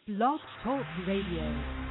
Blog Talk Radio.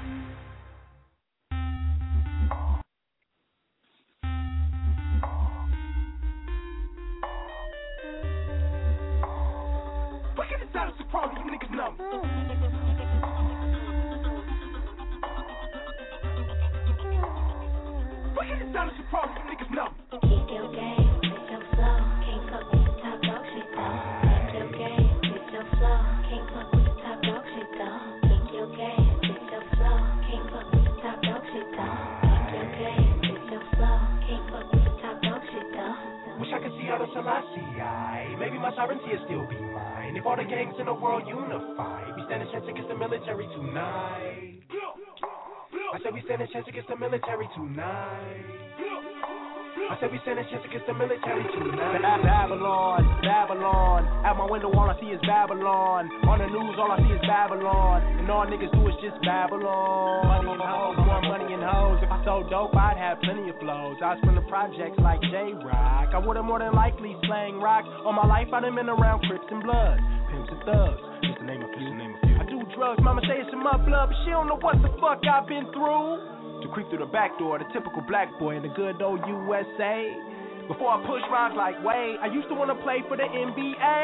Maybe my sovereignty will still be mine. If all the gangs in the world unify, we stand a chance against the military tonight. I said we stand a chance against the military tonight. I said we stand a chance against the military tonight. Babylon, Babylon. Out my window all I see is Babylon. On the news all I see is Babylon. And all niggas do is just Babylon. Money and hoes, more money and hoes. If I sold dope, I'd have plenty of flows. I'd spend the projects like J-Rock. I would've more than likely slang rock. All my life I done been around Crips and Bloods, Pimps and Thugs. Just to name a few. I do drugs, mama say it's in my blood, but she don't know what the fuck I've been through. To creep through the back door, the typical black boy in the good old USA. Before I push rhymes like Wade, I used to want to play for the NBA.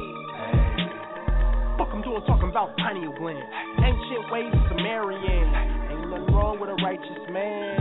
Fuck I'm doing talking about pineal gland. Ancient ways of Sumerian. Ain't nothing wrong with a righteous man.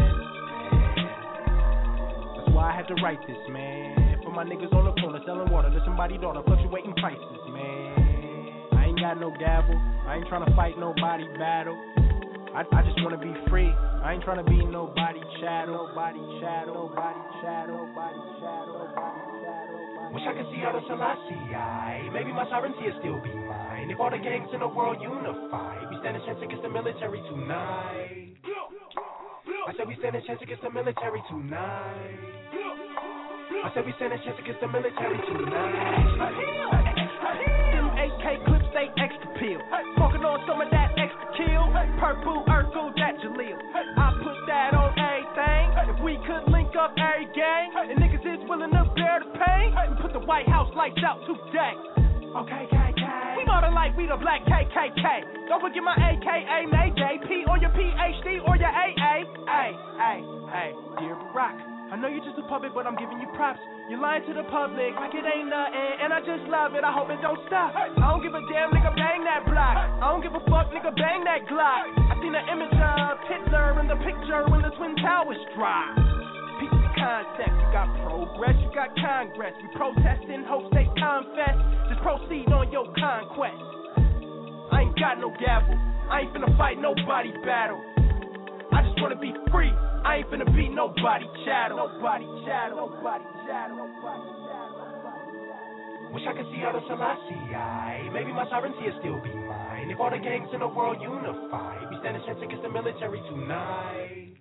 That's why I had to write this, man. For my niggas on the corner selling water to somebody's daughter, fluctuating prices, man. I ain't got no gavel. I ain't trying to fight nobody battle. I just wanna be free. I ain't tryna be nobody shadow, nobody shadow, nobody shadow, nobody shadow, nobody shadow. Wish I could see out of Selassie. Maybe my sovereignty will still be mine. If all the gangs in the world unify, we stand a chance against the military tonight. I said we stand a chance against the military tonight. I said we stand a chance against the military tonight. Them AK clips, they extra peel. Smoking on some of that extra kill. Purple, Urkel, that Jaleel. I put that on everything. If we could link up every gang, and niggas is willing to bear the pain, we put the White House lights out today. Okay, KK. We bought it like we the black KKK. Don't forget my AKA Mayday, P or your PhD or your AA. Hey, dear Barack, I know you're just a puppet, but I'm giving you props. You're lying to the public like it ain't nothing, and I just love it. I hope it don't stop. I don't give a damn, nigga, bang that block. I don't give a fuck, nigga, bang that Glock. I seen an image of Hitler in the picture when the Twin Towers dropped. Piece of concept, you got progress, you got Congress. We protesting, hope they confess. Just proceed on your conquest. I ain't got no gavel. I ain't finna fight nobody battle. I just wanna be free. I ain't finna be nobody chattel. Nobody chattel. Nobody chattel. Nobody chattel. Wish I could see out of Selassie. Maybe my sovereignty will still be mine. If all the gangs in the world unify, we stand a chance against the military tonight.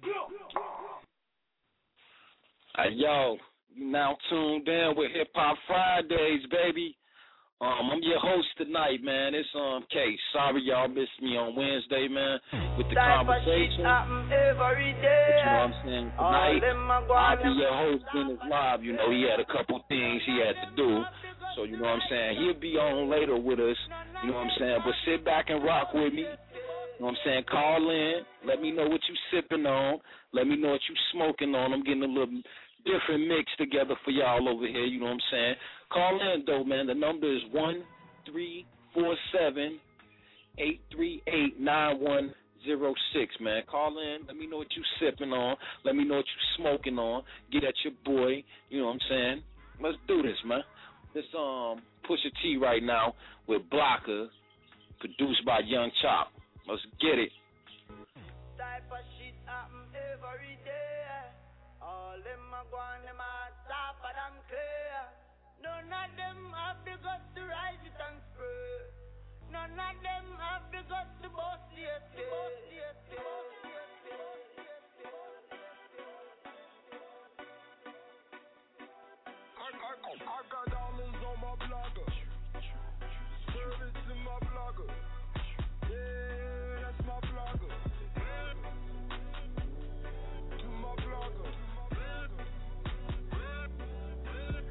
Hey, yo, you now tuned in with Hip Hop Fridays, baby. I'm your host tonight, man. It's K. Sorry y'all missed me on Wednesday, man, with the conversation. Every day. But you know what I'm saying? Tonight, I'll be your host in his live. You know, he had a couple things he had to do. So, you know what I'm saying? He'll be on later with us. You know what I'm saying? But sit back and rock with me. You know what I'm saying? Call in. Let me know what you sipping on. Let me know what you smoking on. I'm getting a little different mix together for y'all over here. You know what I'm saying? Call in, though, man. The number is 1-347-838-9106, man. Call in. Let me know what you sipping on. Let me know what you smoking on. Get at your boy. You know what I'm saying? Let's do this, man. This Pusha T right now with Blocker, produced by Young Chop. Let's get it. Type of shit happen every day. All them a go on, them a tougher than clear. None of them have the guts to rise it and spray. None of them have the guts to bust the estate. I got diamonds on my blogger. Service in my blogger. Yeah, that's my blogger. To my blogger.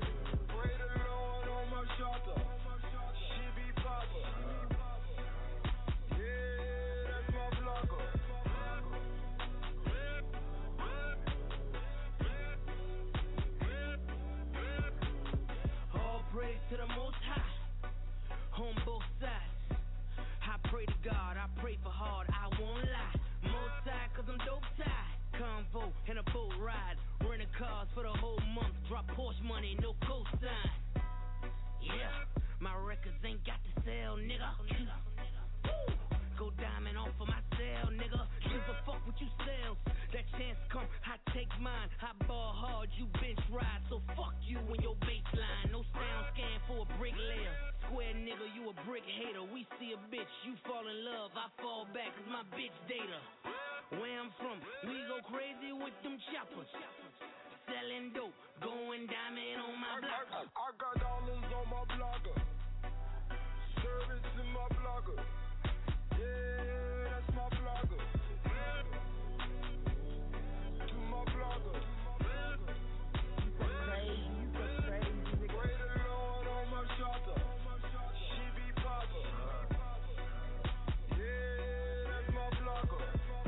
Pray the Lord on my shoulder. She be papa. pray to God, I pray for hard, I won't lie. Most side, cause I'm dope tied. Convo and a boat ride. Renting cars for the whole month. Drop Porsche money, no cosign. Yeah, my records ain't got to sell, nigga. Go diamond on for my sale, nigga. Give a fuck what you sell. That chance come, I take mine. I ball hard, you bench ride. So fuck you and your baseline. No sound scan for a bricklayer. Square nigga, you a brick hater. We see a bitch, you fall in love. I fall back cause my bitch data. Where I'm from, we go crazy with them choppers. Selling dope, going diamond on my block. I got dollars on my blogger. Service in my blogger. Yeah, that's my blogger. To my blogger. You so crazy. Pray the Lord on my shoulder. She be popper. Yeah, that's my blogger.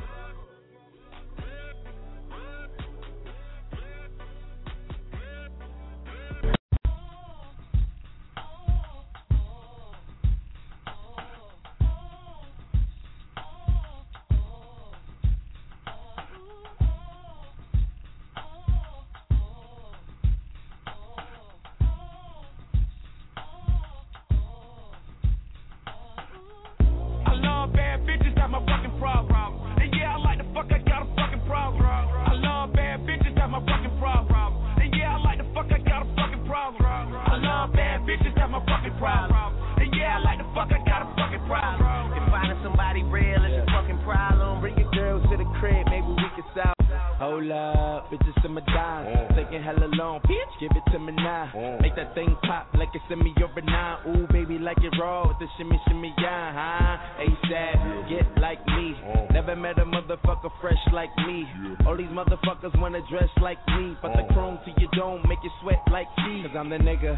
Hold up, bitches in my dime. Taking hella long, bitch, give it to me now. Make that thing pop like it's in me over now. Ooh, baby, like it raw with the shimmy, shimmy, yeah, huh? ASAP, get like me. Never met a motherfucker fresh like me. All these motherfuckers wanna dress like me. But the chrome to your dome make you sweat like me. Cause I'm the nigga,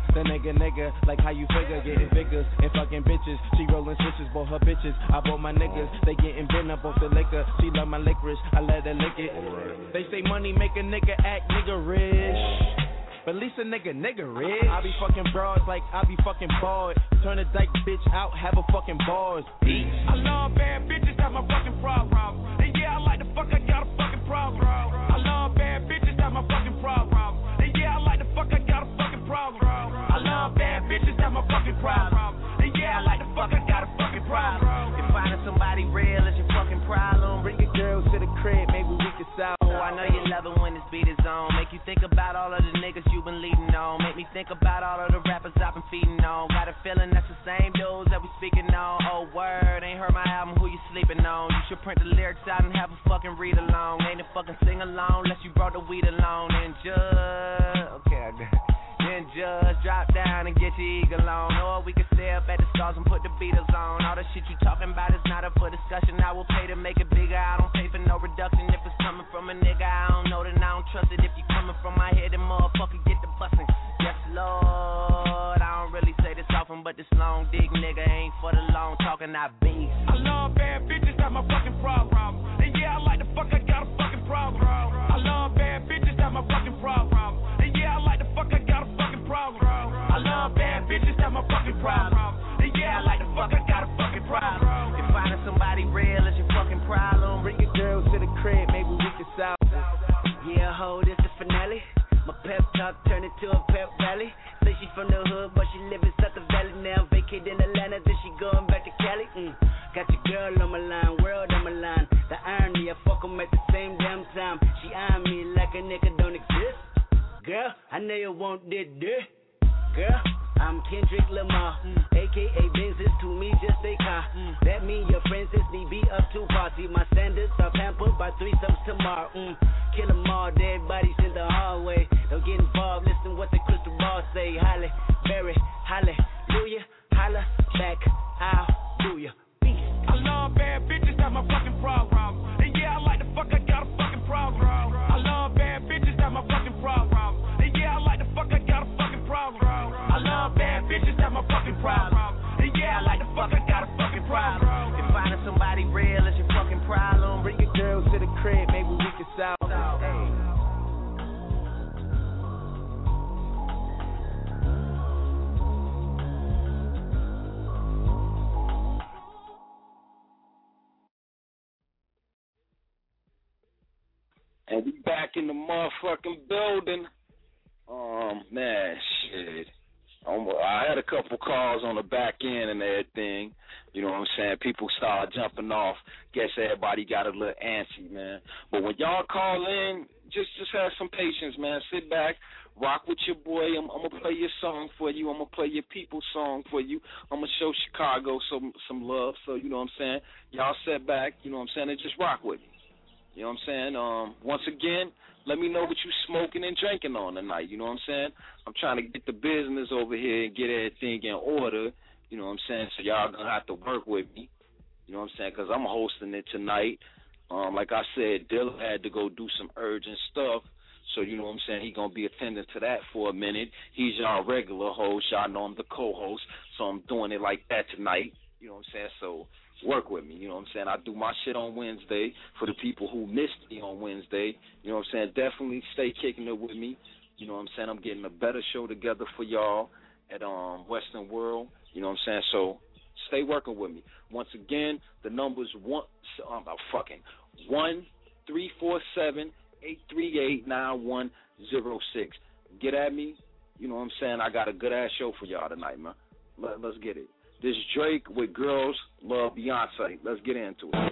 like how you figure. Getting figures and fucking bitches. She rolling switches, bought her bitches. I bought my niggas, they getting bent up off the liquor. She love my licorice, I let her lick it. They say money make a nigga act niggerish. But at least a nigga rich. I be fucking broads like I be fucking bored. Turn a dyke bitch out, have a fucking bars. I love bad bitches, that's my fucking problem. And yeah, I like the fuck, I got a fucking problem. I love bad bitches, that's my fucking problem. And yeah, I like the fuck, I got a fucking problem. I love bad bitches, that's my fucking problem. And yeah, I like the fuck, I got a fucking problem. If finding somebody real is your fucking problem, bring your girls to the crib, maybe we can solve. I know you love it when this beat is on. Make you think about all of the niggas you been leading on. Make me think about all of the rappers I've been feeding on. Got a feeling that's the same dudes that we speaking on. Oh word, ain't heard my album, who you sleeping on? You should print the lyrics out and have a fucking read along. Ain't a fucking sing along unless you brought the weed along. And just, okay, I got it. Then just drop down and get your eagle on. Or we can stay up at the stars and put the Beatles on. All the shit you talking about is not up for discussion. I will pay to make it bigger. I don't pay for no reduction. If it's coming from a nigga, I don't know, then I don't trust it. If you coming from my head, then motherfucker get the bustin'. Yes, Lord, I don't really say this often, but this long dick nigga ain't for the long talking, I beast. I love bad bitches, that's my fucking problem. And yeah, I like the fuck, I got a fucking problem. I love bad bitches, that's my fucking problem. And yeah, I like the fuck, I got a fucking problem. I love bad bitches, that's my fucking problem. And yeah, I like the fuck, I got a fucking problem. If finding somebody real is your fucking problem, bring your girls to the crib, maybe we can solve. Yeah, ho, this the finale. My pep talk turned into a pep rally. Say she from the hood, but she live in Sutter Valley now. Vacate in Atlanta, then she going back to Cali. Got your girl on my line, world on my line. The irony, I fuck 'em at the same damn time. She eyeing me like a nigga don't exist. Girl, I know you want this. Girl, I'm Kendrick Lamar, a.k.a. Benz is to me just a car. That mean your friends is me, be up to party. My standards are pampered by threesomes tomorrow. Kill 'em all, dead bodies in the hallway. Don't get involved, listen what the crystal ball say. Halle, Berry, hallelujah, holla back, I'll do ya. Peace. I love bad bitches, that's my fucking problem. And yeah, I like the fuck, I got a fucking problem. I love bad bitches, that's my fucking problem. And yeah, I like the fuck, I got a fucking problem. I love bad bitches, that's my fucking problem. And yeah, I like the fuck, I got a fucking problem. If finding somebody real is your fucking problem, bring your girls to the crib, maybe we can solve. And we back in the motherfucking building. Man, shit. I had a couple calls on the back end and everything. You know what I'm saying? People started jumping off. Guess everybody got a little antsy, man. But when y'all call in, just have some patience, man. Sit back, rock with your boy. I'm going to play your song for you. I'm going to play your people's song for you. I'm going to show Chicago some love. So, you know what I'm saying? Y'all sit back, you know what I'm saying, and just rock with me. You know what I'm saying? Once again, let me know what you smoking and drinking on tonight. You know what I'm saying? I'm trying to get the business over here and get everything in order. You know what I'm saying? So y'all going to have to work with me. You know what I'm saying? Because I'm hosting it tonight. Like I said, Dilla had to go do some urgent stuff. So, you know what I'm saying? He going to be attending to that for a minute. He's y'all regular host. Y'all know I'm the co-host. So I'm doing it like that tonight. You know what I'm saying? So work with me, you know what I'm saying? I do my shit on Wednesday for the people who missed me on Wednesday. You know what I'm saying? Definitely stay kicking it with me. You know what I'm saying? I'm getting a better show together for y'all at Western World. You know what I'm saying? So stay working with me. Once again, the number's 1-347-838-9106. Get at me. You know what I'm saying? I got a good-ass show for y'all tonight, man. Let's get it. This Drake with Girls Love Beyonce. Let's get into it.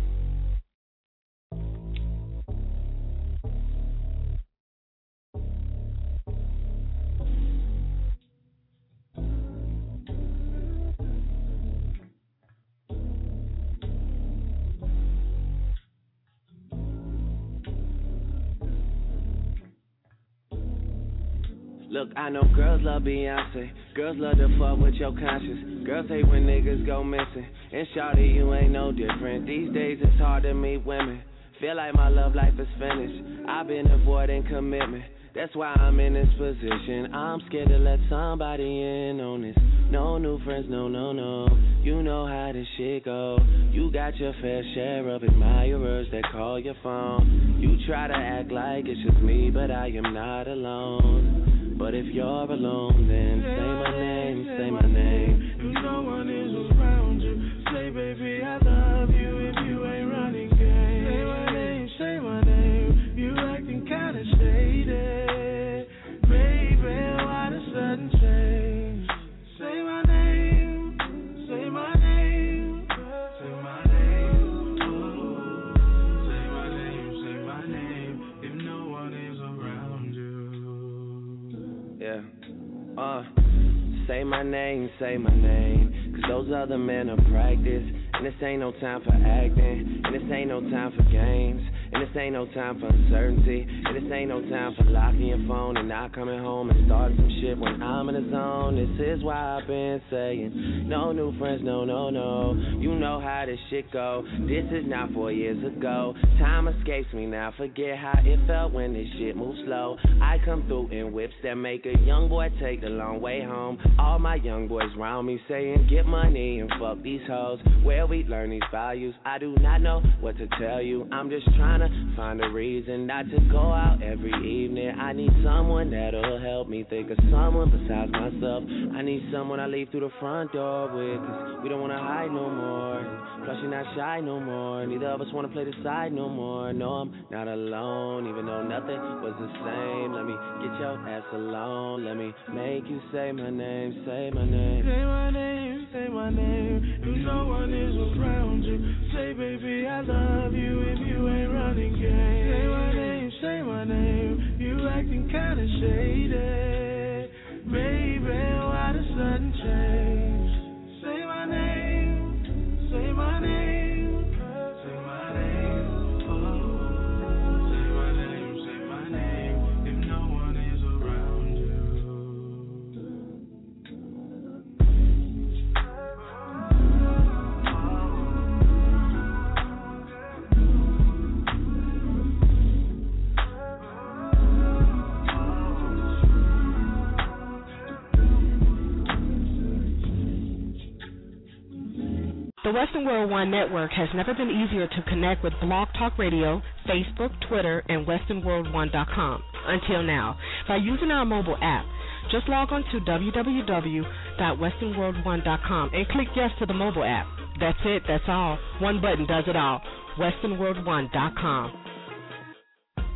Look, I know girls love Beyonce. Girls love to fuck with your conscience. Girls hate when niggas go missing. And shawty, you ain't no different. These days it's hard to meet women. Feel like my love life is finished. I've been avoiding commitment. That's why I'm in this position. I'm scared to let somebody in on this. No new friends, no. You know how this shit go. You got your fair share of admirers that call your phone. You try to act like it's just me, but I am not alone. But if you're alone, then say my name, say my name. If no one is around you, say baby I love you if you ain't running game. Say my name, you acting kinda shady. Baby, why the sudden change? Say my name, say my name, say my name, oh. Say my name, if no one is around you. Yeah, say my name, cause those other men are practice. And this ain't no time for acting, and this ain't no time for games, and this ain't no time for uncertainty, and this ain't no time for locking your phone and not coming home and starting some shit when I'm in the zone. This is why I've been saying, no new friends, no. You know how this shit go. This is not 4 years ago. Time escapes me now, forget how it felt when this shit moves slow. I come through in whips that make a young boy take the long way home. All my young boys round me saying, get money and fuck these hoes. Where we learn these values, I do not know what to tell you. I'm just trying to find a reason not to go out every evening. I need someone that'll help me think of someone besides myself. I need someone I leave through the front door with, cause we don't wanna hide no more. Plus you're not shy no more. Neither of us wanna play the side no more. No, I'm not alone, even though nothing was the same. Let me get your ass alone. Let me make you say my name, say my name. Say my name, say my name. If no one is around you, say baby I love you if you ain't running game. Say my name, you acting kinda shady. Baby, why the sudden change? Say my name, say my name, say my name, oh. Say my name, if no one is around you. The Western World One Network has never been easier to connect with Blog Talk Radio, Facebook, Twitter, and WesternWorld1.com until now by using our mobile app. Just log on to www.westernworld1.com and click yes to the mobile app. That's it, that's all. One button does it all. WesternWorld1.com.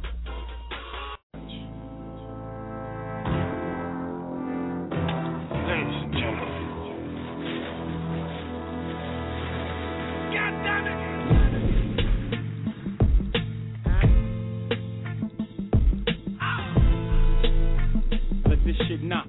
Let this shit knock.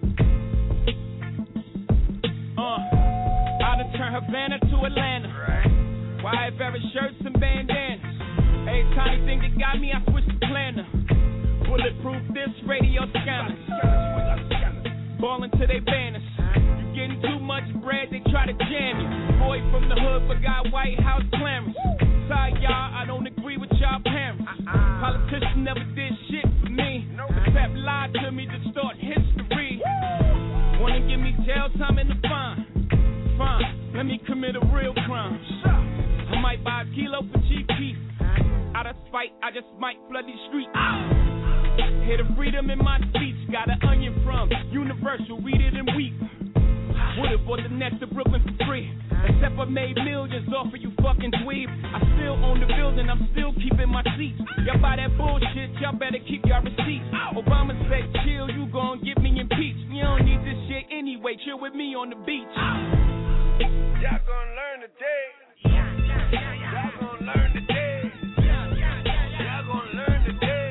I done turned Havana to Atlanta. Wide Vera shirts and bandanas. Every tiny thing that got me, I switched the planner. Bulletproof this radio scanner. Ballin' to they banners. You getting too much bread, they try to jam you. Boy from the hood forgot White House clearance. Sorry y'all, I don't agree with y'all parents. Politicians never did shit for me, except lie to me to start history. Wanna give me jail time in the fine? Fine, let me commit a real crime. I might buy a kilo for cheap beef. Out of spite, I just might flood these streets. Hear the freedom in my speech. Got an onion from Universal, read it and weep. Would've bought the next to Brooklyn for free, except I made millions off of you fucking dweeb. I still own the building, I'm still keeping my seats. Y'all buy that bullshit, y'all better keep y'all receipts. Obama said chill, you gon' get me impeached. You don't need this shit anyway, chill with me on the beach. Y'all gon' learn today. Y'all gon' learn today. Y'all gon' learn today.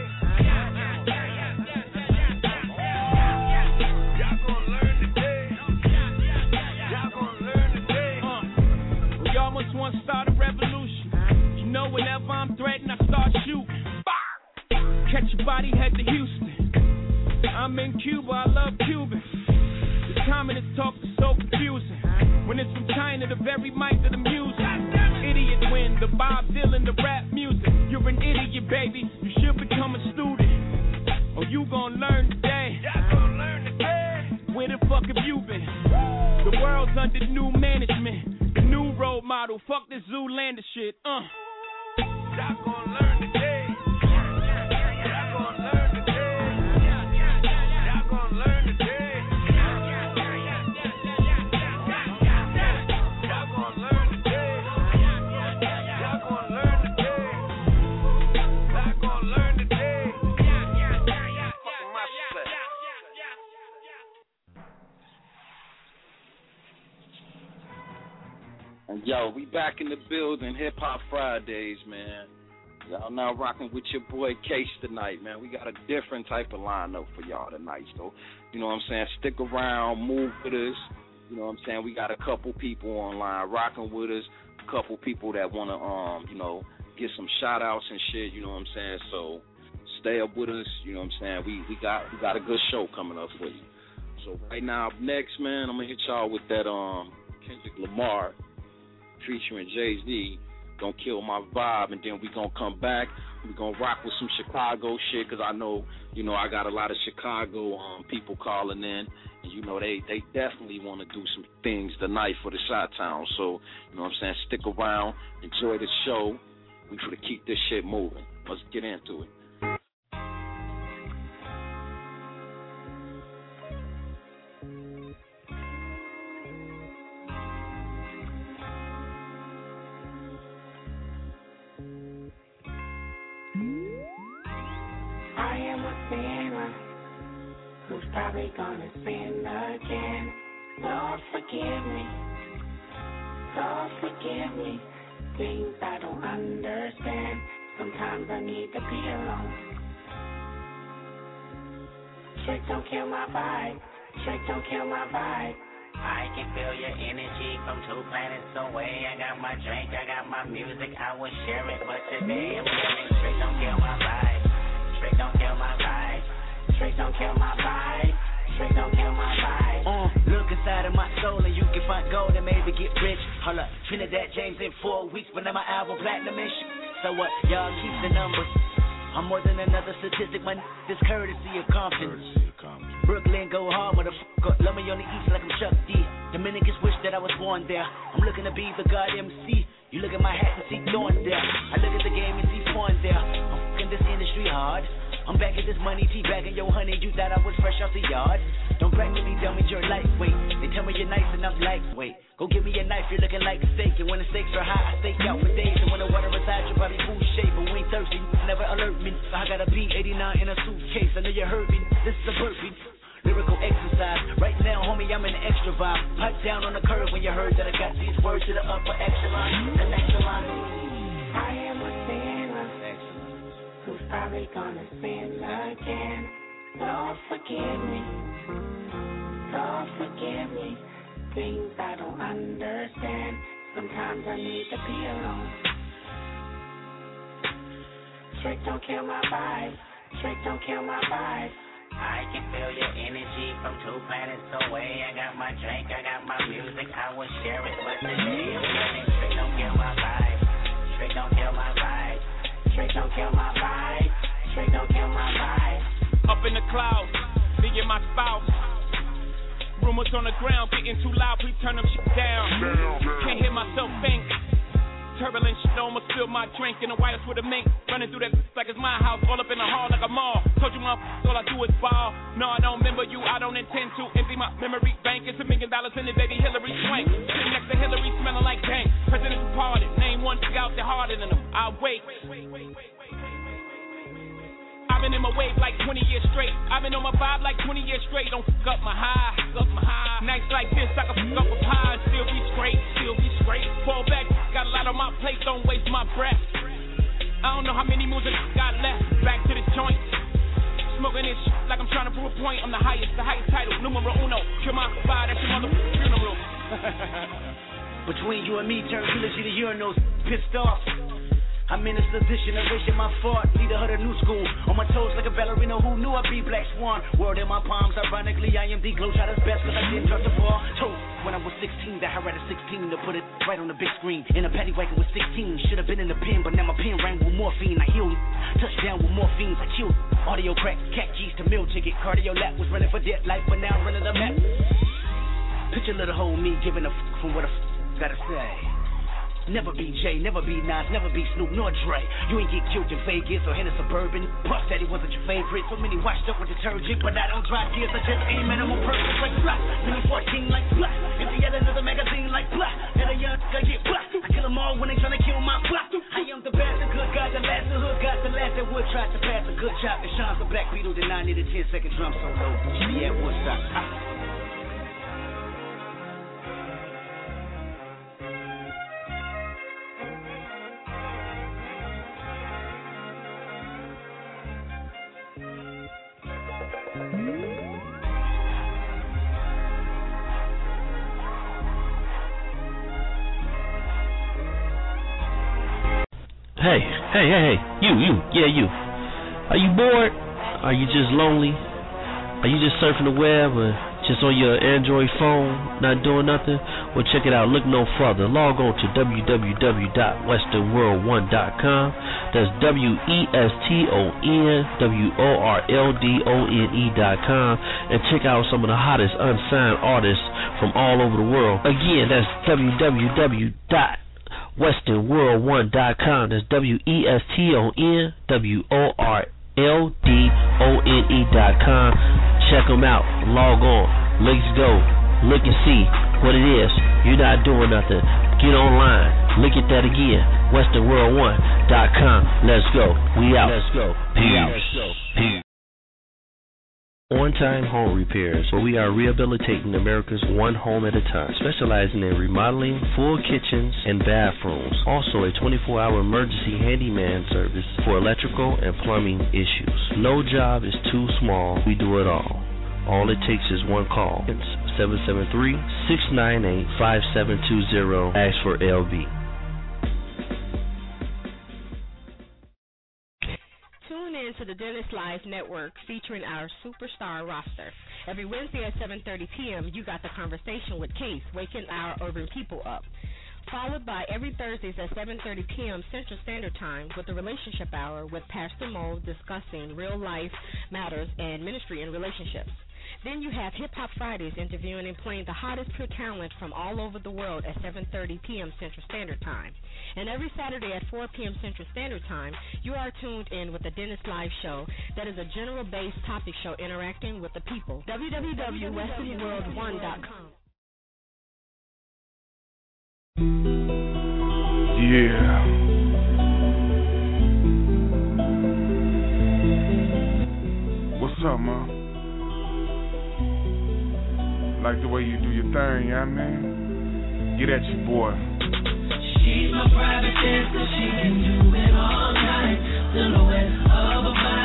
Y'all gon' learn today. Y'all gon' learn today. Well, y'all must want to start a revolution. You know whenever I'm threatened, I start shooting. Catch your body, head to Houston. I'm in Cuba, I love Cubans. The communist talk is so confusing. When it's from China, the very mic of the music. Idiot win, the Bob Dylan, the rap music. You're an idiot, baby. You should become a student. Oh, you gon' learn today. Y'all gon' learn today. Where the fuck have you been? The world's under new management. The new role model. Fuck this Zoolander shit. Y'all gon' learn today. Y'all gon' learn today. Y'all gon' learn today. Yo, we back in the building, Hip Hop Fridays, man. Y'all now rocking with your boy Case tonight, man. We got a different type of lineup for y'all tonight, so, you know what I'm saying, stick around, move with us. You know what I'm saying, we got a couple people online rocking with us, a couple people that want to, you know, get some shout-outs and shit, you know what I'm saying, so stay up with us, you know what I'm saying. We got a good show coming up for you. So right now, up next, man, I'm going to hit y'all with that Kendrick Lamar featuring Jay-Z, Don't Kill My Vibe, and then we gonna come back. We gonna rock with some Chicago shit, because I know, you know, I got a lot of Chicago people calling in, and you know, they definitely want to do some things tonight for the Chi-Town. So, you know what I'm saying, stick around, enjoy the show. We try to keep this shit moving. Let's get into it. Who's probably gonna sin again. Lord, forgive me. Lord, forgive me. Things I don't understand. Sometimes I need to be alone. Trick don't kill my vibe. Trick don't kill my vibe. I can feel your energy from 2 planets away. I got my drink, I got my music, I will share it. But today I'm feeling trick don't kill my vibe. Trick don't kill my vibe. Trick don't kill my vibe. Trick don't kill my vibe. Look inside of my soul and you can find gold and maybe get rich. Hold up, Trinidad James in 4 weeks, but now my album platinum-ish. So what? Y'all keep the numbers. I'm more than another statistic, my this courtesy of confidence. Brooklyn go hard, motherfucker. Love me on the east like I'm Chuck D. Dominicans wish that I was born there. I'm looking to be the God MC. You look at my hat and see thorns there. I look at the game and see porn there. I'm fucking this industry hard. I'm back at this money, teabagging your honey. You thought I was fresh off the yard. Don't brag to me, tell me you're lightweight. They tell me you're nice and I'm lightweight. Go give me a knife, you're looking like steak. And when the stakes are high, I stake out for days. And when the water resides, you're probably food shape. But we ain't thirsty, never alert me. I got a B89 in a suitcase. I know you heard me, this is a burpee. Lyrical exercise. Right now, homie, I'm in an extra vibe. Pipe down on the curve when you heard that I got these words to the upper echelon. The next line. we gonna sin again? Lord, forgive me. Lord, forgive me. Things I don't understand. Sometimes I need to be alone. Trick, don't kill my vibe. Trick, don't kill my vibe. I can feel your energy from 2 planets away. I got my drink, I got my music, I will share it, but today I'm running. Trick, don't kill my vibe. Trick, don't kill my vibe. Trick, don't kill my vibe. Trick, don't kill my vibe. Up in the clouds, me and my spouse. Rumors on the ground getting too loud, please turn them shit down. Can't hear myself think. Turbulent shit, almost spilled my drink in the wires with a mink. Running through that like it's my house, all up in the hall like a mall. Told you my all I do is ball. No, I don't remember you, I don't intend to. Empty my memory bank, it's $1 million in it, baby Hillary Swank. Sitting next to Hillary, smelling like dank. President's pardon, name one thing out there harder than them. I wait. I've been in my wave like 20 years straight. I've been on my vibe like 20 years straight. Don't fuck up my high, Nights like this, I can fuck up with pie and still be straight, Fall back, got a lot on my plate, don't waste my breath. I don't know how many moves I got left. Back to the joint. Smoking this shit like I'm trying to prove a point. I'm the highest title, numero uno. Kill my vibe, that's your mother funeral. Between you and me, turn eulogy to urinals, pissed off. I'm in this position, erasing my fault. Leader of the new school. On my toes like a ballerina who knew I'd be Black Swan. Word in my palms, ironically, I am the Globetrotter's best because I didn't drop the ball. Told when I was 16 that I had a 16 to put it right on the big screen. In a paddy wagon with 16. Should have been in the pen, but now my pen rang with morphine. I healed. Touchdown with morphines, I killed. Audio crack, cat keys to meal ticket. Cardio lap was running for dead life, but now running the map. Picture little whole me giving a from what a gotta say. Never be Jay, never be Nas, never be Snoop nor Dre. You ain't get killed in Vegas or in a Suburban. Puff Daddy wasn't your favorite. So many washed up with detergent, but I don't dry tears. I just aim at them on purpose like blah. Then I'm 14 like blah. If they get another magazine like blah, then a young guy get blah. I kill them all when they tryna kill my blah. I am the best, the good guy, the last, the hood got the last that would try to pass a good job. And Sean's the Black Beetle, then I need a 10-second drum solo. Yeah, Woodstock. Hey, you. Are you bored? Are you just lonely? Are you just surfing the web or just on your Android phone, not doing nothing? Well, check it out. Look no further. Log on to www.westernworld1.com. That's WESTONWORLDONE.com, and check out some of the hottest unsigned artists from all over the world. Again, that's www.westernworld1.com. That's WESTONWORLDONE.com. Check them out. Log on. Let's go. Look and see what it is. You're not doing nothing. Get online. Look at that again. WesternWorld1.com. Let's go. We out. Let's go. Peace. On-Time Home Repairs, where we are rehabilitating America's one home at a time, specializing in remodeling full kitchens and bathrooms. Also a 24-hour emergency handyman service for electrical and plumbing issues. No job is too small. We do it all. All it takes is one call. It's 773-698-5720. Ask for LB. Tune in to the Dennis Live Network featuring our superstar roster. Every Wednesday at 7:30 p.m., you got the conversation with Case, waking our urban people up. Followed by every Thursdays at 7:30 p.m. Central Standard Time with the Relationship Hour with Pastor Mo discussing real-life matters and ministry and relationships. Then you have Hip Hop Fridays interviewing and playing the hottest pure talent from all over the world at 7:30 p.m. Central Standard Time. And every Saturday at 4 p.m. Central Standard Time, you are tuned in with the Dennis Live Show. That is a general-based topic show interacting with the people. www.westernworld1.com. Yeah. What's up, man? Like the way you do your thing, yeah, man. Get at you, boy. She's my private dancer, she can do it all night. Silhouette of a body.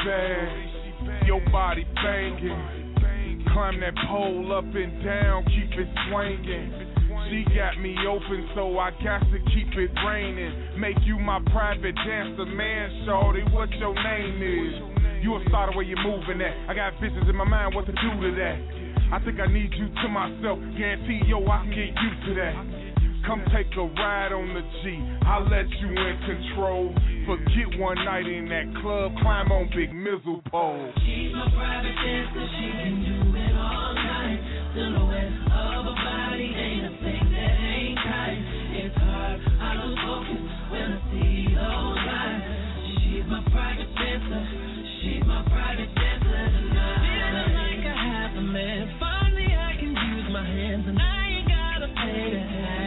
bad, your body banging. Climb that pole up and down, keep it swinging. She got me open, so I got to keep it raining. Make you my private dancer, man, shorty, what your name is? You a starter where you moving at. I got visions in my mind what to do to that. I think I need you to myself, guarantee I can get used to that. Come take a ride on the G, I'll let you in control. Forget one night in that club, climb on Big Mizzle pole. She's my private dancer, she can do it all night. Silhouette of a body ain't a thing that ain't tight. It's hard, I lose focus when I see those eyes. She's my private dancer, she's my private dancer tonight. Feeling like I have a man, finally I can use my hands and I ain't gotta pay to have.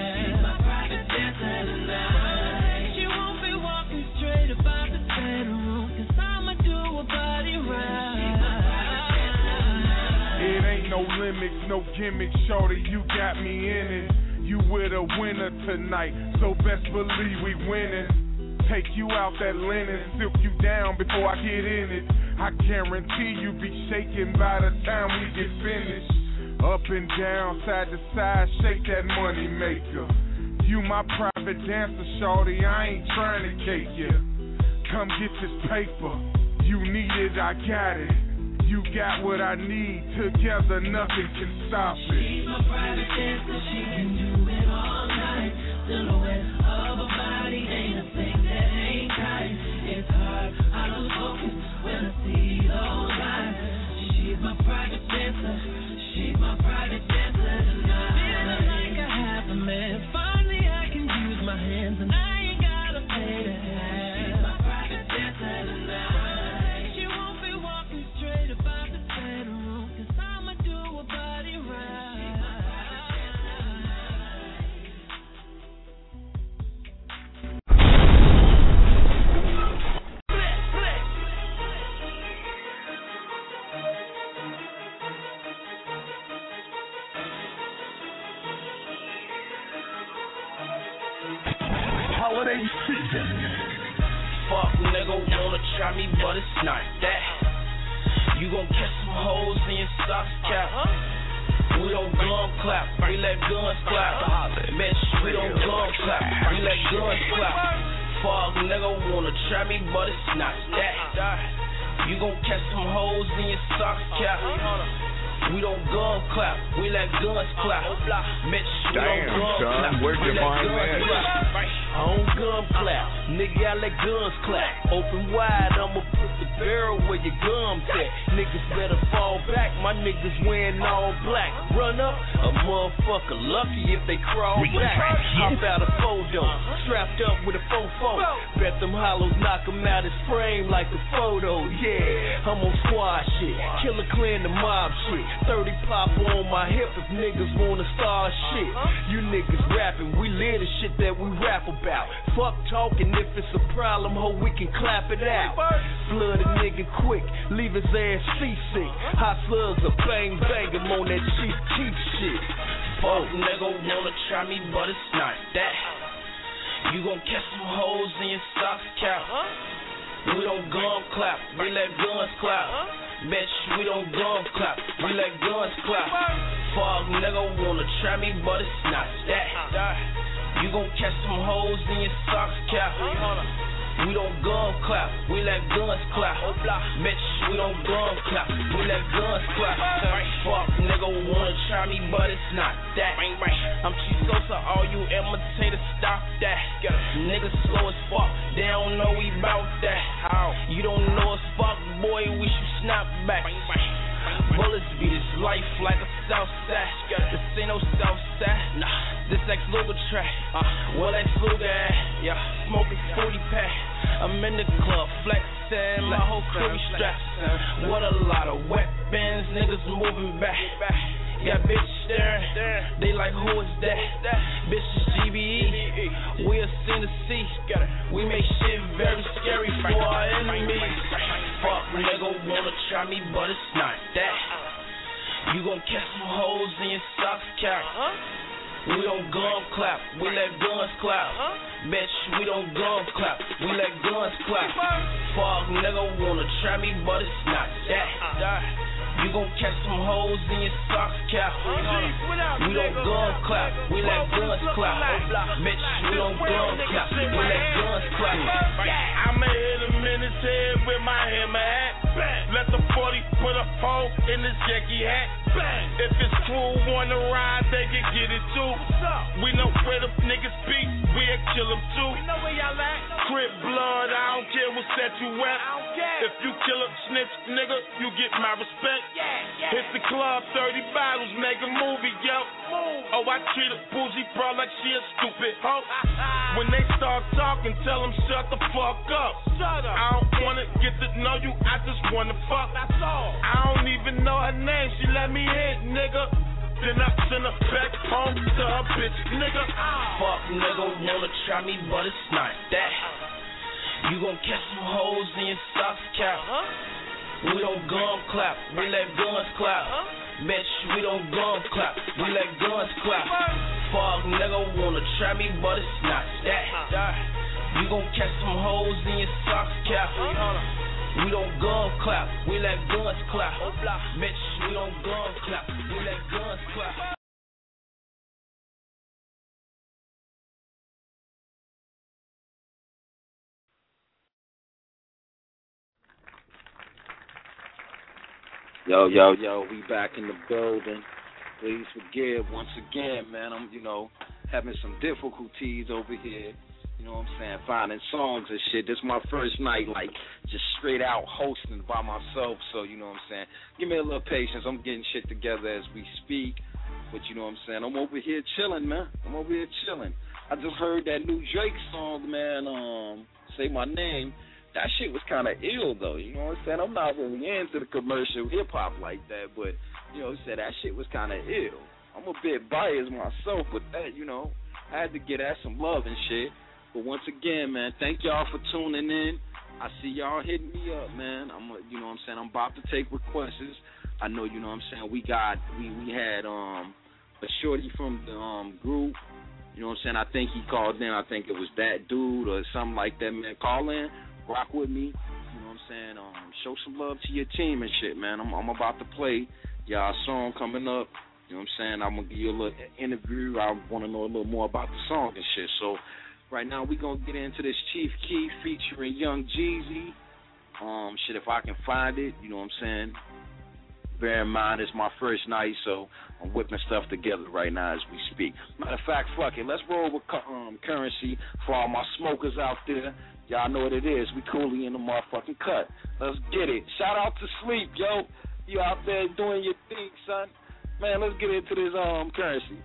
No limits, no gimmicks, shorty, you got me in it. You with a winner tonight, so best believe we winning. Take you out that linen, silk you down before I get in it. I guarantee you be shaking by the time we get finished. Up and down, side to side, shake that money maker. You my private dancer, shorty, I ain't trying to cake you. Come get this paper, you need it, I got it. You got what I need, together nothing can stop it. She's my private dancer, she can do it all night. Silhouette of a body ain't a thing that ain't tight. It's hard, I lose focus when I see those eyes. She's my private dancer, she's my private dancer tonight. Feeling like I have a man, finally I can use my hands and I ain't gotta pay to have. She's my private dancer tonight. Holiday season. Fuck nigga wanna try me, but it's not that. You gon' catch some hoes in your socks cap. We don't gun clap, we let guns clap. Bitch, we don't gun clap, we let guns clap. Fuck nigga wanna try me, but it's not that. You gon' catch some hoes in your socks cap. We don't gun clap, we let guns clap. Bitch, we don't gun clap, where'd you find that? I don't gun clap, nigga, I let guns clap. Open wide, I'ma put the barrel where your gums at. Niggas better fall back, my niggas wearing all black. Run up, a motherfucker lucky if they crawl back. Hop out a photo, strapped up with a fofo. Bet them hollows knock him out his frame like a photo, yeah. I'm on squad shit, Killer Clan the mob shit. 30 pop on my hip if niggas wanna start shit. You niggas rapping, we live the shit that we rap about. Fuck talking, if it's a problem, ho, we can clap it out. Flood a nigga quick, leave his ass seasick. Hot slugs are bang bang him on that cheap shit. Fuck nigga wanna try me, but it's not that. You gon' catch some hoes in your socks cap. We don't gun clap, we let guns clap. Bitch, we don't gun clap, we let guns clap. Fuck nigga wanna try me, but it's not that. You gon' catch some hoes in your socks cap. We don't gun clap, we let guns clap. Bitch, we don't gun clap, we let guns clap. Fuck nigga wanna try me, but it's not that. I'm Chisosa, all you imitators stop that. Niggas slow as fuck, they don't know we bout that. You don't know us fuck, boy, we should snap back. Bullets beat his life like a Southside. This ain't no Southside, nah. This ex-Luger track, well ex-Luger at, yeah. Smoking 40 pack, I'm in the club flexing, my whole crew strapped. What a lot of weapons, niggas moving back. Got bitches staring, they like who is that? Bitches GBE, we a sin to see. We make shit very scary for our enemies. Fuck nigga wanna try me, but it's not that. You gon' catch some hoes in your socks cap. We don't gun clap, we let guns clap. Bitch, we don't gun clap, we let guns clap. Fuck nigga wanna try me, but it's not that. You gon' catch some hoes in your socks cap. We don't gun clap, we let guns clap. Bitch, we don't gun clap, we let guns clap. I'ma hit him in his head with my hammer hat. Let the 40 put a hole in his Yankee hat. If his crew wanna ride, they can get it too. We know where the niggas be, we'll kill them too. Crip blood, I don't care what set you at. If you kill a snitch, nigga, you get my respect. Hit the club, 30 bottles, make a movie, yo. Oh, I treat a bougie bro like she a stupid hoe. When they start talking, tell them shut the fuck up. I don't wanna get to know you, I just wanna fuck. I don't even know her name, she let me hit, nigga. Then I send her back home to her bitch, nigga. Fuck nigga wanna try me, but it's not that. You gon' catch some hoes in your socks cap. We don't gun clap, we let guns clap. Bitch, we don't gun clap, we let guns clap. Fuck nigga wanna try me, but it's not that. You gon' catch some hoes in your socks cap. We don't gun clap, we let guns clap. Bitch, we don't gun clap, we let guns clap. Yo, we back in the building. Please forgive once again, man. I'm, having some difficulties over here. You know what I'm saying? Finding songs and shit. This is my first night, like, just straight out hosting by myself. So, you know what I'm saying? Give me a little patience. I'm getting shit together as we speak. But, you know what I'm saying? I'm over here chilling, man. I just heard that new Drake song, man, Say My Name. That shit was kind of ill, though, you know what I'm saying? I'm not really into the commercial hip-hop like that, but, you know what I'm saying, that shit was kind of ill. I'm a bit biased myself with that, I had to get at some love and shit. But once again, man, thank y'all for tuning in. I see y'all hitting me up, man. You know what I'm saying, I'm about to take requests. I know, you know what I'm saying, we had a shorty from the group, you know what I'm saying, I think he called in. I think it was that dude or something like that, man. Call in. Rock with me, you know what I'm saying? Show some love to your team and shit, man. I'm about to play y'all song coming up. You know what I'm saying? I'm gonna give you a little interview. I want to know a little more about the song and shit. So right now we gonna get into this Chief Keef featuring Young Jeezy. Shit, if I can find it, you know what I'm saying? Bear in mind it's my first night, so I'm whipping stuff together right now as we speak. Matter of fact, fuck it. Let's roll with Currency for all my smokers out there. Y'all know what it is. We coolly in the motherfucking cut. Let's get it. Shout out to Sleep, yo. You out there doing your thing, son. Man, let's get into this Currency.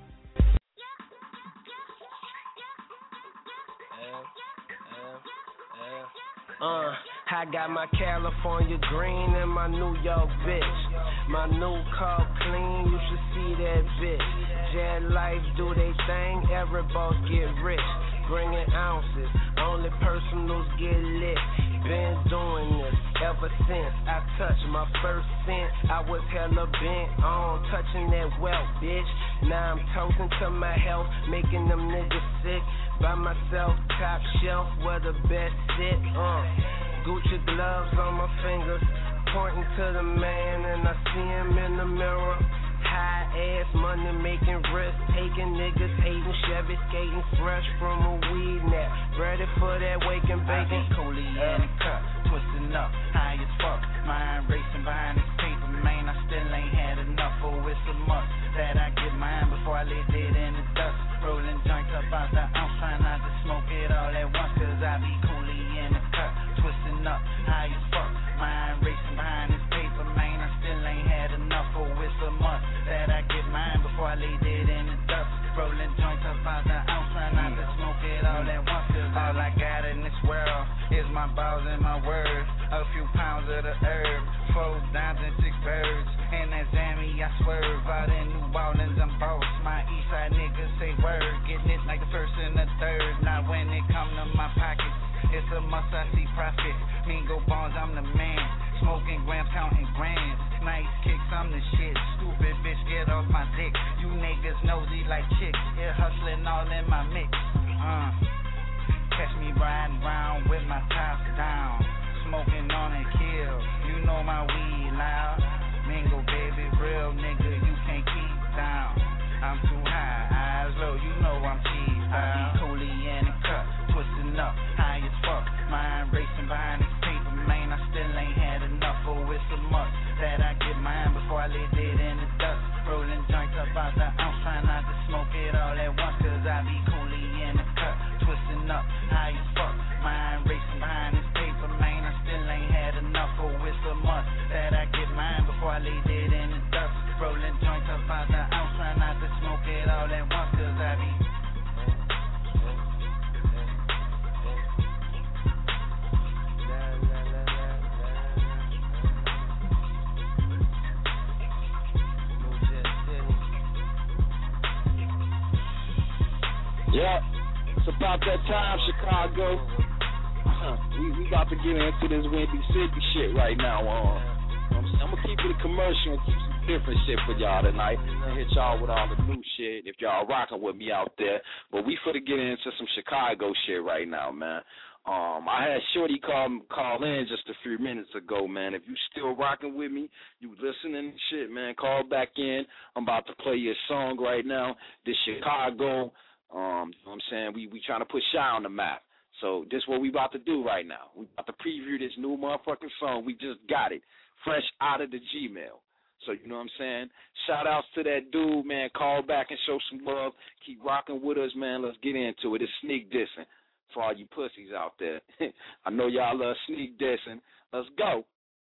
I got my California green and my New York bitch. My new car clean, you should see that bitch. Jet Life do they thing, every boss get rich. Bringing ounces, only personals get lit. Been doing this ever since I touched my first cent. I was hella bent on touching that wealth, bitch. Now I'm toasting to my health, making them niggas sick. By myself, top shelf, where the best sit. Gucci gloves on my fingers, pointing to the man, and I see him in the mirror. High ass, money making, risk taking, niggas hating, Chevy skating, fresh from a weed nap. Ready for that waking bacon. Coolie in the cup, twisting up, high as fuck. Mind racing behind this paper, man. I still ain't had enough. Oh, it's a must that I get mine before I lay dead in the dust. Rolling joints up out the ounce, trying not to smoke it all at once. Cause I be coolie in the cup, twisting up, high as fuck. Mind racing behind this paper, man. I still ain't had enough. Oh, it's a must that I get mine before I lay dead in the dust. Rolling joints up out the ounce, trying not to smoke it all at once. Cause all I got in this world is my balls and my words. A few pounds of the herb, 4 dimes and 6 birds. And that Zammy, I swerve out in New Orleans, I'm boss. My Eastside niggas say word, getting it like the first and the third. Now when it come to my pockets, it's a must I see profit. Mingo Bones, I'm the man. Smoking grams, counting grands. Nice kicks, I'm the shit. Stupid bitch, get off my dick. You niggas nosy like chicks. Ear hustling all in my mix. Catch me riding round with my top down. Smoking on a kill. You know my weed loud. Mingle, baby, real nigga, you can't keep down. I'm too high, eyes low, you know I'm cheese style. I be coolie in the cut, twisting up, high as fuck. Mind racing behind this paper, man, I still ain't had enough. Oh, it's a must that I get mine before I lay dead in the dust. Rolling joints up out the ounce, trying not to smoke it all at once. Cause I be coolie in the cut, twisting up, high as fuck. Mind racing behind this paper, man, I still ain't had enough. Oh, it's a must that I get mine before I lay dead in the dust. Rolling joints up out the ounce, trying not to smoke it all at once. Cause I be yeah, it's about that time, Chicago. We about to get into this Windy City shit right now. I'm gonna keep it a commercial and keep some different shit for y'all tonight. And hit y'all with all the new shit if y'all rocking with me out there. But we finna get into some Chicago shit right now, man. I had Shorty call in just a few minutes ago, man. If you still rocking with me, you listening and shit, man, call back in. I'm about to play your song right now. This Chicago. You know what I'm saying? We trying to put Shy on the map. So this is what we about to do right now. We about to preview this new motherfucking song. We just got it. Fresh out of the Gmail. So you know what I'm saying? Shout outs to that dude, man. Call back and show some love. Keep rocking with us, man. Let's get into it. It's sneak dissing for all you pussies out there. I know y'all love sneak dissing. Let's go.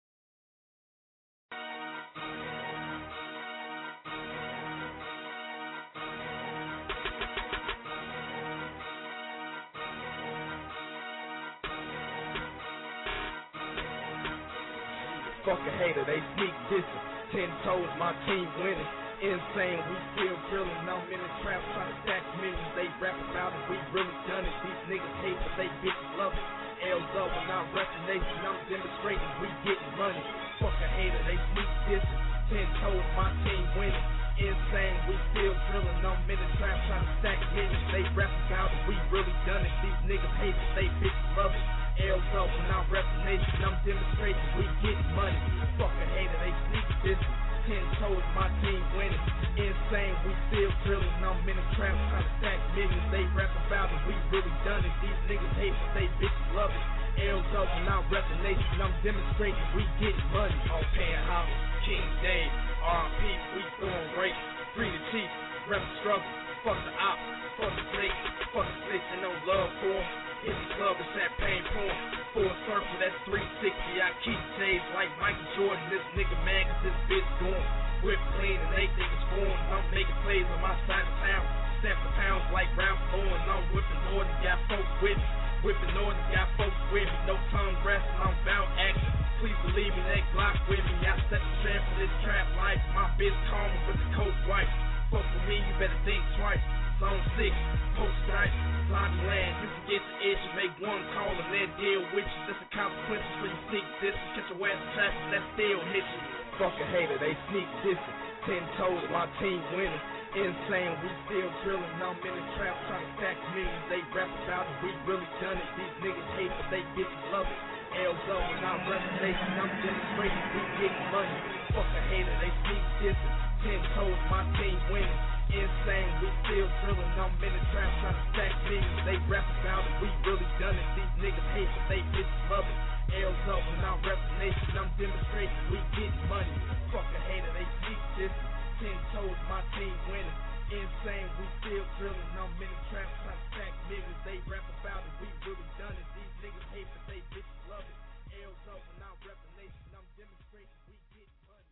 Fuck a hater, they sneak dissing. 10 toes, my team winning. Insane, we still drilling. I'm in the trap trying to stack millions. They rap about it, we really done it. These niggas hate, but they bitches love it. L's up when I'm repping nation, I'm demonstrating, we getting money. Fuck a hater, they sneak dissing. 10 toes, my team winning. Insane, we still drilling. I'm in the trap trying to stack millions. They rap about it, we really done it. These niggas hate, but they bitches love it. L's up when I'm repping nation, I'm demonstrating, we getting money. Fuck a hater, they sneak dissing. 10 toes, my team winning. Insane, we still drilling. I'm in the trap trying to stack millions. They rap about it, we really done it. These niggas hate, but they bitches love it. L's up when I'm repping nation, I'm demonstrating, we getting money. On Panhouse, King Dave, R.P., we throwing rape. Free the chief, rep the struggle. Fuck the op, fuck the snake, fuck the snakes and no love for them. Hit the club, it's that pain porn. Full circle, that's 360. I keep J's like Michael Jordan. This nigga mad cause this bitch going. Whip clean and they think it's foreign. I'm making plays on my side of town. Snap the pounds like Ralph Lauren. I'm whipping Norton, got folks with me. Whipping Norton, got folks with me. No tongue wrestling, I'm bout action. Please believe me, they Glock with me. I set the trend for this trap life. My bitch call me with the coke wife. Fuck with me, you better think twice. Zone 6, post strike, lobby land. You can get the itch and make one call and then deal with you. That's the consequences for you sneak dissing. Catch your ass in traffic, that still hit you. Fuck a hater, they sneak dissing. 10 toes, my team winning. Insane, we still drilling. I'm in the trap trying to stack millions. They rap about it, we really done it. These niggas hate, but they bitches love it. L's up when I'm representation, I'm demonstrating, we getting money. Fuck a hater, they sneak dissing. 10 toes, my team winning. Insane, we still drilling. I'm in the trap trying to stack millions. They rap about it, we really done it. These niggas hate, but they bitches love it. L's up when I'm representation, I'm demonstrating, we getting money. Fuck a hater, they sneak dissing. 10 toes, my team winning. Insane, we still drilling. I'm in the trap trying to stack millions. They rap about it, we really done it. These niggas hate, but they bitches love it. L's up when I'm representation, I'm demonstrating, we getting money.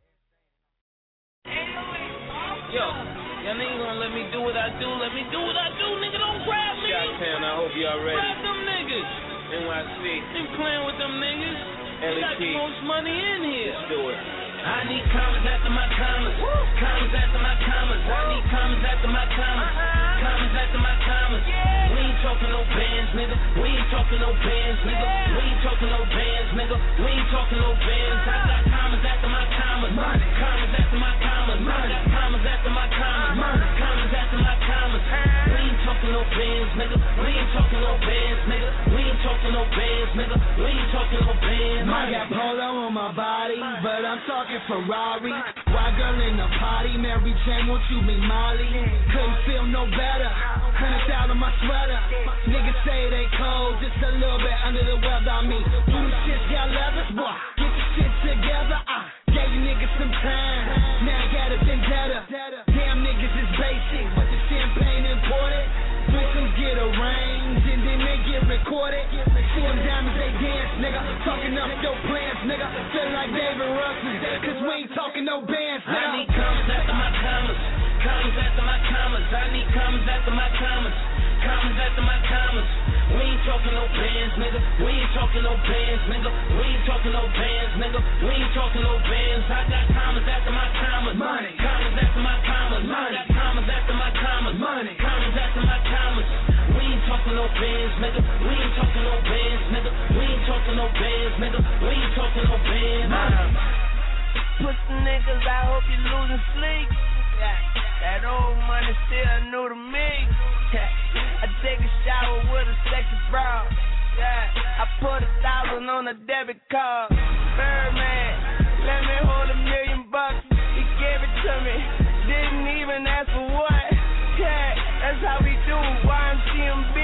Yo, y'all niggas gonna let me do what I do? Let me do what I do, nigga. Don't grab me. Shot-town, I hope y'all ready. Grab them niggas. NYC. Ain't playing with them niggas. LET. Got the most money in here. Let's do it. I need commas after my commas. Commas after my commas. I need commas after my commas. Commas after my commas. We ain't talking no bands, nigga. We ain't talking no bands, nigga. We ain't talking no bands, nigga. We ain't talking no bands. I got commas after my commas. Commas after my commas. I got commas after my commas. Commas after my commas. We ain't talking no bands, nigga. We ain't talking no bands, nigga. We ain't talking no bands, nigga. We ain't talking no bands. I got polo on my body, but I'm talking Ferrari. White girl in the party, Mary Jane, won't you be Molly? Couldn't feel no better. 100 out of my sweater. Niggas say they cold, just a little bit under the weather. I mean, do the shit got levers, boy. Get your shit together. I gave you niggas some time. Now I got a vendetta. Damn niggas is basic, but the champagne imported. Victims get arranged and then they get recorded. See them diamonds, they dance, nigga. Talking up your plans, nigga. Feel like David Russell, cause we ain't talking no bands, nigga. I need commas after my commas. Commas after my commas. I need commas after my commas. Commas after my commas. We ain't talking no bands, nigga. We ain't talking no bands, nigga. We ain't talking no bands, nigga. We ain't talking no bands. I got commas after my commas. Money. Commas after my commas. I got commas after my commas. Money. Commas after my commas. We ain't talking no bands, nigga. We ain't talking no bands, nigga. We ain't talking no bands, nigga. We ain't talking no bands. Pussy niggas, I hope you losing sleep. That old money still new to me. I take a shower with a sexy bra. I put 1,000 on a debit card. Birdman, let me hold $1 million. He gave it to me. Didn't even ask for what. That's how we do. YMCMB.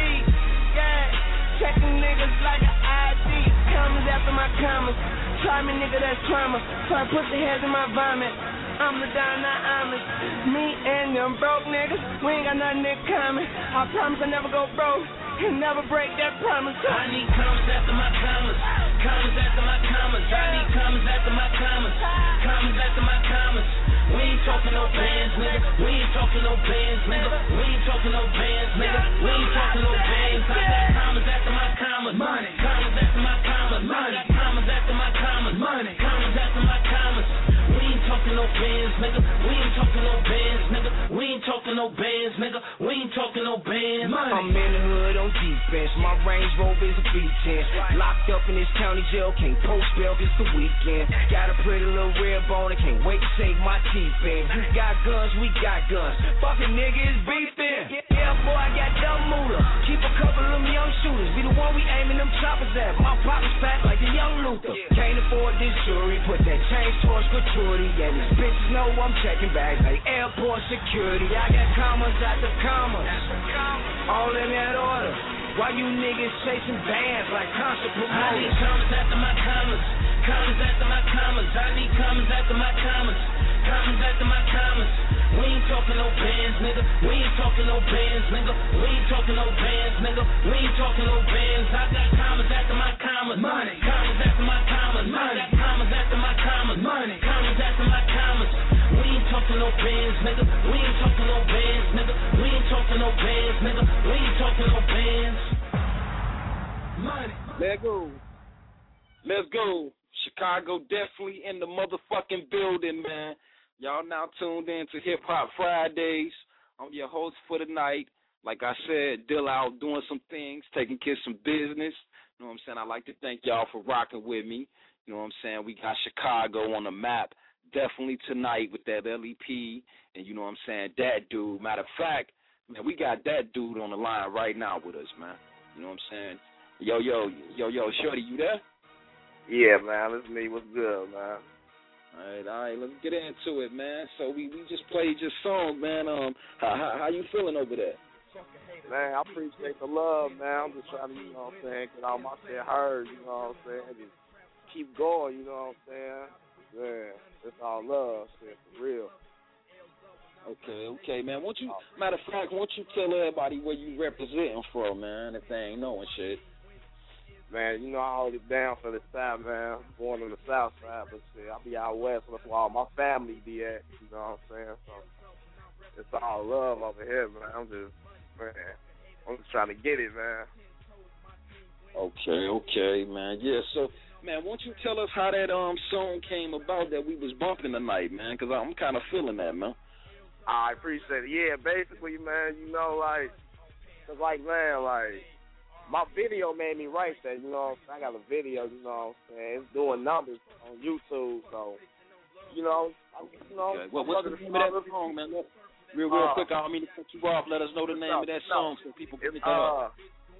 Checking niggas like an ID. Commas after my commas. Try me, nigga, that's trauma. Try to put the heads in my vomit. I'm the Don, not Amish. Me and them broke niggas, we ain't got nothing in common. I promise I never go broke and never break that promise. I need commas after my commas. Commas after my commas. I need commas after my commas. Commas after my commas. We ain't talking no bands, nigga. We ain't talking no bands, nigga. We ain't talking no bands, nigga. We ain't talking no bands. I got commas after my commas. Money. Commas after my commas. I got commas after my commas. Money. Commas after my commas. We ain't talking no bands, nigga. We ain't talking no bands, nigga. We ain't talking no bands, nigga. We ain't talking no bands. I'm in the hood on defense. My Range Rover is a V10. Locked up in this county jail, can't post bail, it's the weekend. Got a pretty little red bone, I can't wait to shake my teeth in. Got guns, we got guns. Fucking niggas beefing. Yeah, boy, I got dumb moolah. Keep a couple of them young shooters. Be the one we aiming them choppers at. My pockets fat like the young Luther. Can't afford this jewelry, put that change towards gratuity. And these bitches know I'm checking bags like airport security. I got commas after commas, all in that order. Why you niggas chasing bands like concert promoters? I need commas after my commas. Commas after my commas. I need commas after my commas. Commas after my commas. We ain't talking no bands, nigga. We ain't talking no bands, nigga. We ain't talking no bands, nigga. We ain't talking no bands. I got commas after my commas. Money. Commas after my commas. I got commas after my commas. Money. Commas after my commas. We ain't talking no bands, nigga. We ain't talking no bands, nigga. We ain't talking no bands, nigga. We ain't talking no bands. Money. Let's go. Let's go. Chicago definitely in the motherfucking building, man. Y'all now tuned in to Hip Hop Fridays. I'm your host for the night. Like I said, Dill out doing some things, taking care of some business. You know what I'm saying? I'd like to thank y'all for rocking with me. You know what I'm saying? We got Chicago on the map definitely tonight with that LEP. And you know what I'm saying? That dude. Matter of fact, man, we got that dude on the line right now with us, man. You know what I'm saying? Yo, Shorty, you there? Yeah, man, it's me. What's good, man? All right, let's get into it, man. So we just played your song, man. How you feeling over there? Man, I appreciate the love, man. I'm just trying to, you know what I'm saying, get all my shit heard, you know what I'm saying, just keep going, you know what I'm saying. Yeah, it's all love, shit, for real. Okay, man. Matter of fact, won't you tell everybody where you representing from, man, if they ain't knowing shit? Man, you know I hold it down for the side, man. I'm born on the south side, but shit, I be out west. That's where all my family be at, you know what I'm saying? So it's all love over here, man. I'm just trying to get it, man. Okay, man. Yeah, so Man, won't you tell us how that song came about that we was bumping tonight, man? Because I'm kind of feeling that, man. I appreciate it. Yeah, basically, man, you know, like, cause like, man, like, my video made me write that, you know. I got a video, you know what I'm saying. It's doing numbers on YouTube, so, you know. Okay. Well, what's the name of that song, man? Real quick, I don't mean to cut you off. Let us know the name of that song so people can pick it up.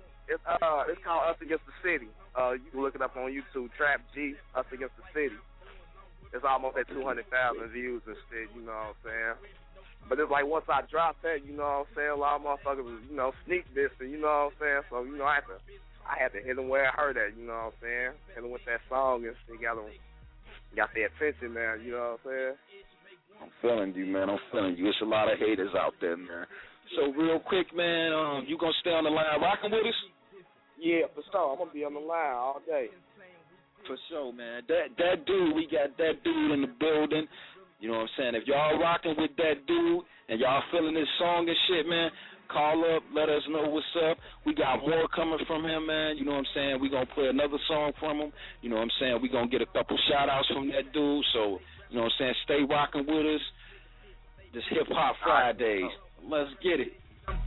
It's called Us Against the City. You can look it up on YouTube. Trap G, Us Against the City. It's almost at 200,000 views and shit. You know what I'm saying? But it's like once I dropped that, you know what I'm saying, a lot of motherfuckers was, you know, sneak dissing, you know what I'm saying? So, you know, I had to hit them where I heard that, you know what I'm saying? Hit them with that song and shit, got their attention, man, you know what I'm saying? I'm feeling you, man. I'm feeling you. It's a lot of haters out there, man. So real quick, man, you gonna stay on the line rocking with us? Yeah, for sure. I'm gonna be on the line all day. For sure, man. That dude, we got that dude in the building. You know what I'm saying? If y'all rocking with that dude and y'all feeling this song and shit, man, call up, let us know what's up. We got more coming from him, man. You know what I'm saying? We gonna play another song from him. You know what I'm saying? We gonna get a couple shout outs from that dude. So, you know what I'm saying? Stay rocking with us. This Hip Hop Fridays. Let's get it.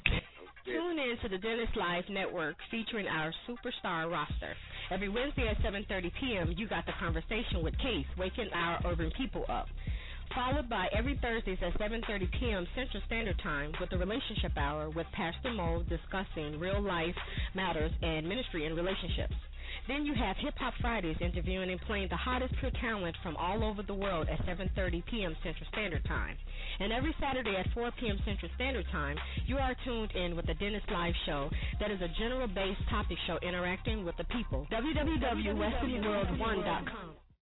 Tune in to the Dennis Live Network featuring our superstar roster. Every Wednesday at 7:30 p.m., you got the conversation with Case, waking our urban people up. Followed by every Thursdays at 7:30 p.m. Central Standard Time with the Relationship Hour with Pastor Mo discussing real-life matters and ministry and relationships. Then you have Hip Hop Fridays interviewing and playing the hottest pure talent from all over the world at 7:30 p.m. Central Standard Time. And every Saturday at 4 p.m. Central Standard Time, you are tuned in with the Dennis Live Show that is a general-based topic show interacting with the people. www.westernworld1.com.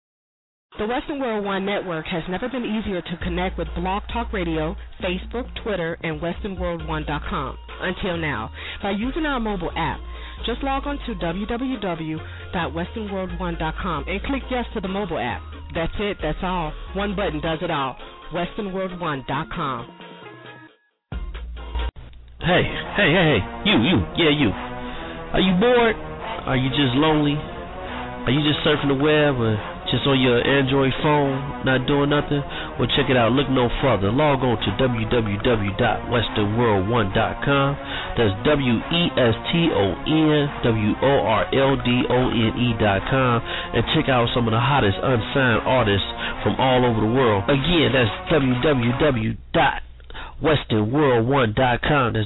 The Western World One Network has never been easier to connect with Blog Talk Radio, Facebook, Twitter, and westernworld1.com until now by using our mobile app. Just log on to www.westernworld1.com and click yes to the mobile app. That's it, that's all. One button does it all. westernworld1.com. Hey, you. Are you bored? Are you just lonely? Are you just surfing the web or just on your Android phone, not doing nothing? Well, check it out. Look no further. Log on to www.westernworld1.com. That's WESTONWORLDONE.com, and check out some of the hottest unsigned artists from all over the world. Again, that's www.westernworld1.com. That's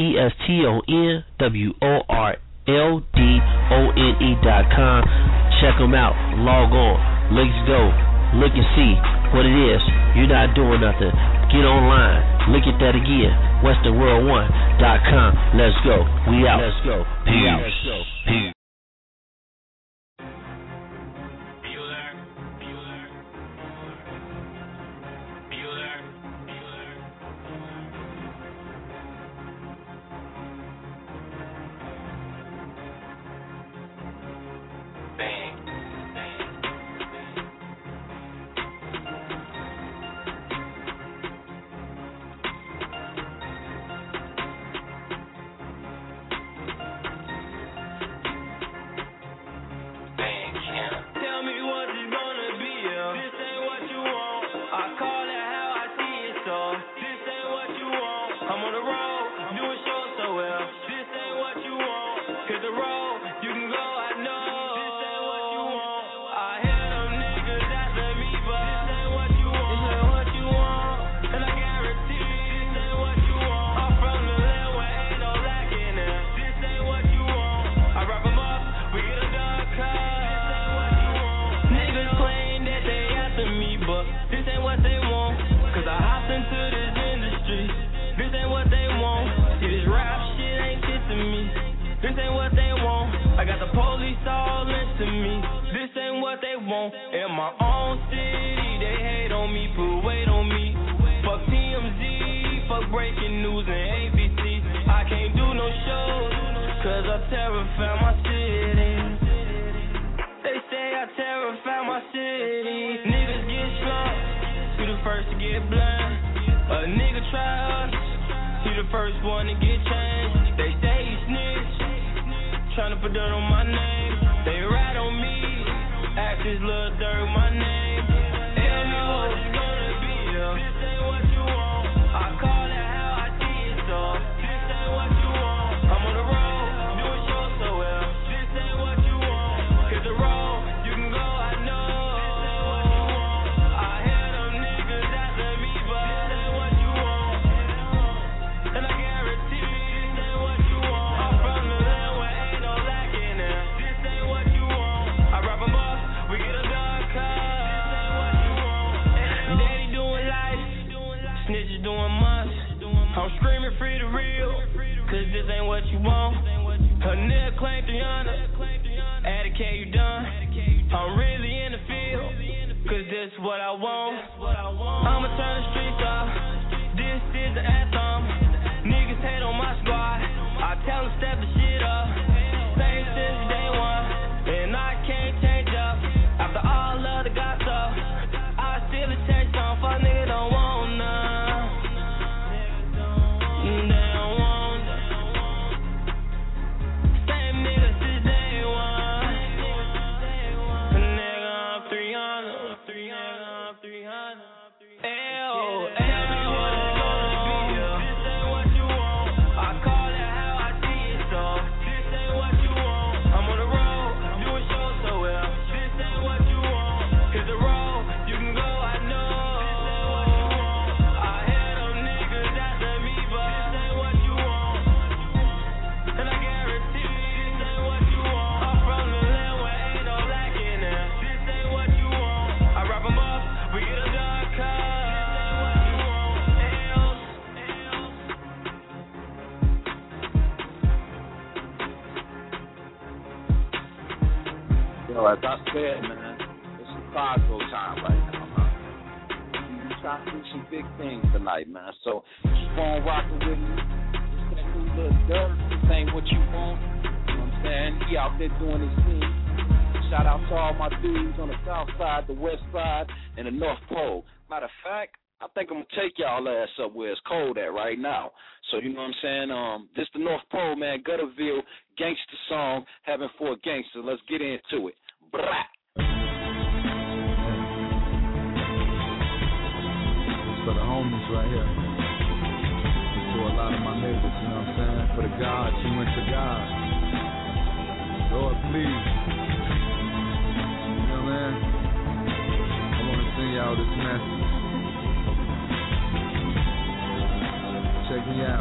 WESTONWORLDONE.com. Check them out. Log on. Let's go. Look and see what it is. You're not doing nothing. Get online. Look at that again. WesternWorld1.com. Let's go. We out. Let's go. Peace. Let's go. Peace. In my own city, they hate on me, put weight on me. Fuck TMZ, fuck breaking news and ABC. I can't do no shows, cause I terrify my city. They say I terrify my city. Niggas get slumped, he the first to get blind. A nigga try us, he the first one to get changed. They say he snitch, tryna put dirt on my name. They rat on me, Ask this little dirt my name. Tell me what it's gonna be, yeah. This ain't what you want. I call it how I see it, so this ain't what you want. I'm on the road, doing shows so well. This ain't what you want. Cause the road, you can go, I know. I hear them niggas after me, but this ain't what you want. And I guarantee this ain't what you want. I'm from the land where ain't no lacking there. This ain't what you want. I rap 'em up, we get a dark car. Daddy doing life, snitches doing months. I'm screaming free the real, cause this ain't what you want. Her nigga claim 300, Addy K, you done. I'm really in the field, cause this what I want. I'ma turn the streets off, this is the anthem. Niggas hate on my squad, I tell them step the shit up. Same since day one, and I can't change up. After all of the gossip, I still attach some, fuck nigga don't want none. They don't want none. Same niggas since day one. Nigga, I'm 300. As I said, man, it's Chicago time right now, man. We trying to do some big things tonight, man. So keep on rocking with me. This that new little dirt. This ain't what you want. You know what I'm saying? He out there doing his thing. Shout out to all my dudes on the south side, the west side, and the north pole. Matter of fact, I think I'm going to take y'all ass up where it's cold at right now. So, you know what I'm saying? This the North Pole, man. Gutterville, gangster song, Having for a Gangster. Let's get into it. Blah. For the homies right here. For a lot of my niggas, you know what I'm saying? For the gods who went to God. Lord, please. You know, man? I want to send y'all this message. Check me out.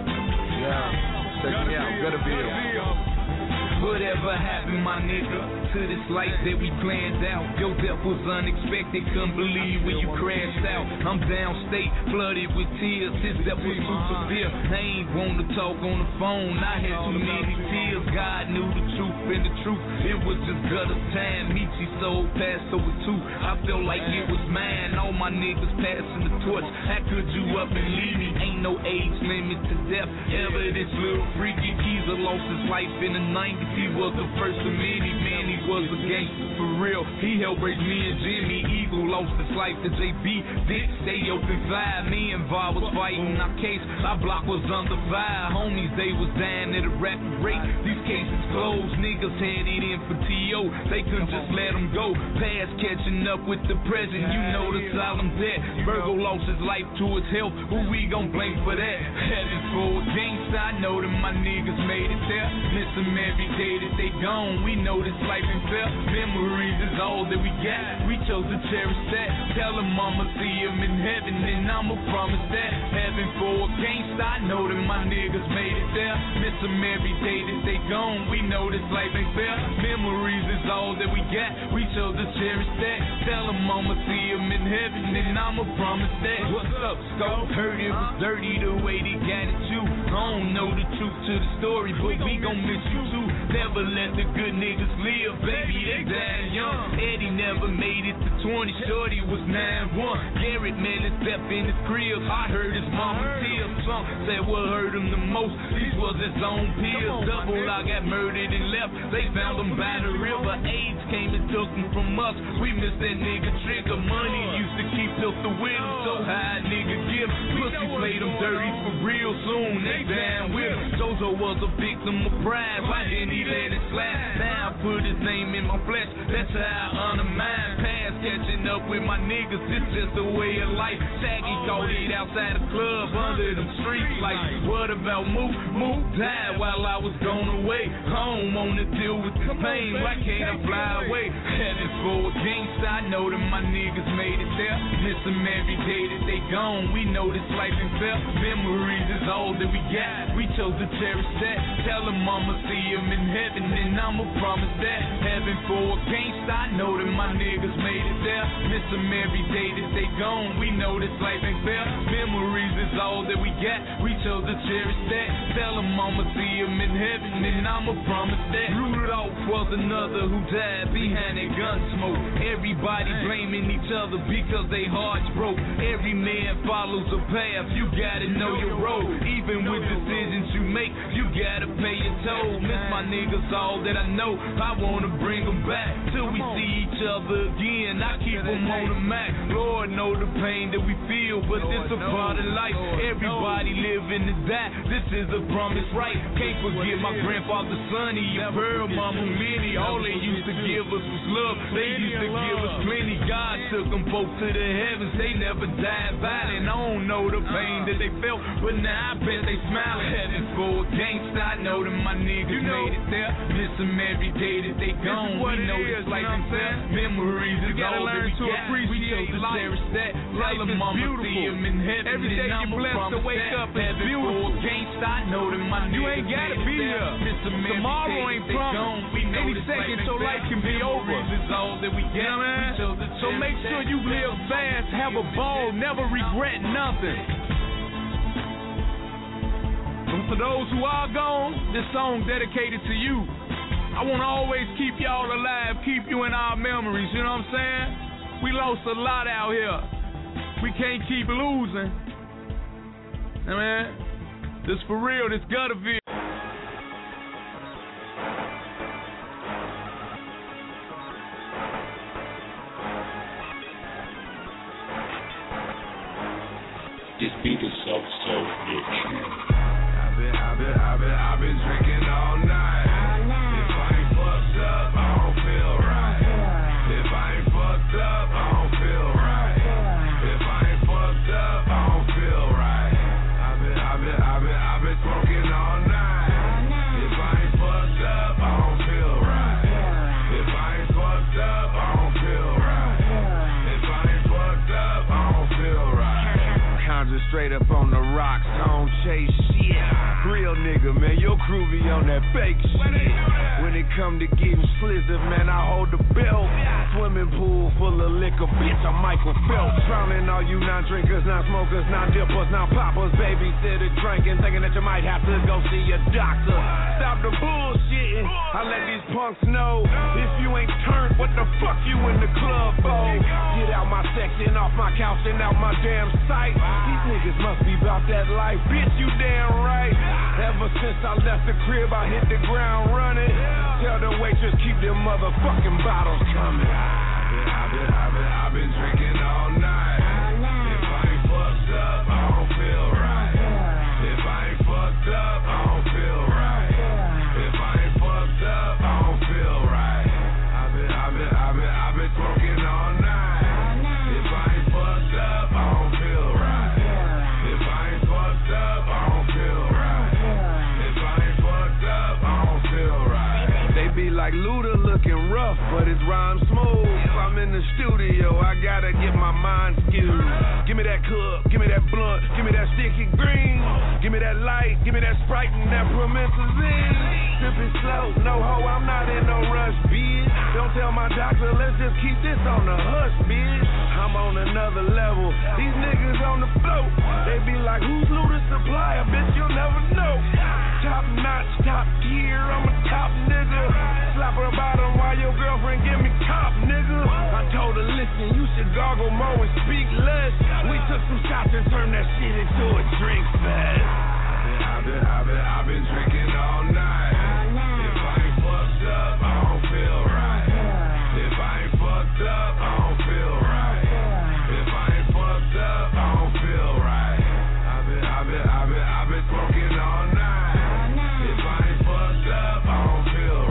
Yeah, check me out. Gutterville. Whatever happened, my nigga, to this life that we planned out. Your death was unexpected, couldn't believe when you crashed out. I'm downstate, flooded with tears, his death was too severe. I ain't want to talk on the phone, I had too many tears. God knew the truth, and the truth, it was just gutter time. Meechie soul passed over too, I felt like it was mine. All my niggas passing the torch, how could you up and leave me? Ain't no age limit to death, ever this little freaky geezer lost his life in the 90s. He was the first of many, man, he was a gangster for real. He helped raise me and Jimmy. Eagle lost his life to JB. Dick stay open fire. Me and VAR was fighting our case. Our block was under fire. Homies, they was dying at a rapid rate. These cases closed. Niggas had it in for T.O. They couldn't just let them go. Past catching up with the present. You know the solemn debt. Virgo lost his life to his health. Who we gon' blame for that? Heaven for a gangster. I know that my niggas made it there. Miss them every day that they gone, we know this life ain't fair. Memories is all that we got. We chose to cherish that. Tell them I'ma see him in heaven, and I'ma promise that. Heaven for a gangsta, I know that my niggas made it there. Miss them every day that they gone, we know this life ain't fair. Memories is all that we got. We chose to cherish that. Tell them I'ma see him in heaven, and I'ma promise that. What's up, Scope? Heard it was dirty the way they got at you. I don't know the truth to the story, but we gon' miss you too. Never let the good niggas live, baby, they died young. Eddie never made it to 20, shorty was 9'1". Garrett, man, is death in his crib. I heard his mama tears. Some said what hurt him the most, these was his own pills. Double, I got murdered and left, they found him by the river. AIDS came and took him from us, we missed that nigga Trigger. Money used to keep pistol with him, so high nigga give. Pussy played him dirty for real, soon they down with him. Jojo was a victim of pride, why didn't he he let it slide. Now I put his name in my flesh, that's how I honor mine. Past catching up with my niggas, it's just a way of life. Shaggy caught it outside the club, under them street lights. What about Mook? Mook died while I was gone away. Home on to deal with the pain, why can't I fly away? Heading for a gangsta, I know that my niggas made it there. Miss them every day that they gone, we know this life ain't fair. Memories is all that we got, we chose to cherish that. Tell them I'ma see him in heaven, and I'ma promise that. Heaven for a gangsta, I know that my niggas made it there. Miss them every day that they gone, we know this life ain't fair. Memories is all that we got, we chose to cherish that. Tell them I'ma see him in heaven, and I'ma promise that. Rudolph was another who died behind that gun smoke. Everybody blaming each other because they hearts broke. Every man follows a path, you gotta know your road. Even with decisions you make, you gotta pay your toll. Miss my niggas all that I know, I wanna bring them back till we see each other again. I keep them on the map. Lord know the pain that we feel, but this a part of life. Everybody living to die, this is a promise, right? Can't forget my grandfather Sonny, your Pearl Mama Minnie. All they used to give us was love, they used to give us plenty. God took them both to the heavens, they never died violent. I don't know the pain that they felt, but now I bet they smiling. Heaven for a gangsta, I know that my niggas made it there. Miss them every day that they gone, we know this life ain't fair. Memories is all that we got, we chose to cherish that. Tell them I'ma see him in heaven, every day you blessed to wake up, it's beautiful. Gangsta, I know that my niggas, you ain't gotta be here. Tomorrow ain't promised. Any second your life can be over. So make sure you live fast, have a ball, never regret nothing. And for those who are gone, this song dedicated to you. I want to always keep y'all alive, keep you in our memories, you know what I'm saying? We lost a lot out here. We can't keep losing. I mean, this for real, this Gutterville. This beat is so bitch. I've been drinking all night. If I ain't fucked up, I don't feel right. If I ain't fucked up, I don't feel right. If I ain't fucked up, I don't feel right. I've been smoking all night. If I ain't fucked up, I don't feel right. If I ain't fucked up, I don't feel right. If I ain't fucked up, I don't feel right. Conjure straight up on the rocks, I don't chase shit. Real nigga, man, your crew be on that fake shit. When it come to getting slizzard, man, I hold the belt. Swimming pool full of liquor, bitch, I'm Michael Phelps. Drowning all you non-drinkers, non-smokers, non-dippers, non-poppers. Babysitter drinking, thinking that you might have to go see a doctor. Stop the bullshitting, I let these punks know. If you ain't turned, what the fuck you in the club for? Get out my section, off my couch and out my damn sight. These niggas must be about that life, bitch, you damn right. Ever since I left the crib, I hit the ground running. Tell the waitress, keep them motherfucking bottles coming. I've been drinking all night. If I ain't fucked up, I don't feel right. If I ain't fucked up, I don't feel right. If I ain't fucked up, I don't feel right. I've been smoking all night. If I ain't fucked up, I don't feel right. If I ain't fucked up, I don't feel right. If I ain't fucked up, I don't feel right. They be like Luda looking rough, but his rhyme smooth. I'm in the studio, I gotta get my mind skewed. Give me that cup, give me that blunt, give me that sticky green. Give me that light, give me that Sprite and that promethazine. Sipping slow, no hoe, I'm not in no rush, bitch. Don't tell my doctor, let's just keep this on the hush, bitch. I'm on another level, these niggas on the float. They be like, who's Luda's supplier, bitch, you'll never know. Top notch, top tier, I'm a top nigga. Slap her bottom while your girlfriend give me top, nigga. I told her, listen, you should gargle more and speak less. We took some shots and turned that shit into a drink fest. I've been drinking all night. If I ain't fucked up, I don't feel right. If I ain't fucked up, I don't feel right. If I ain't fucked up, I don't feel right. I've been smoking all night. If I ain't fucked up, I don't feel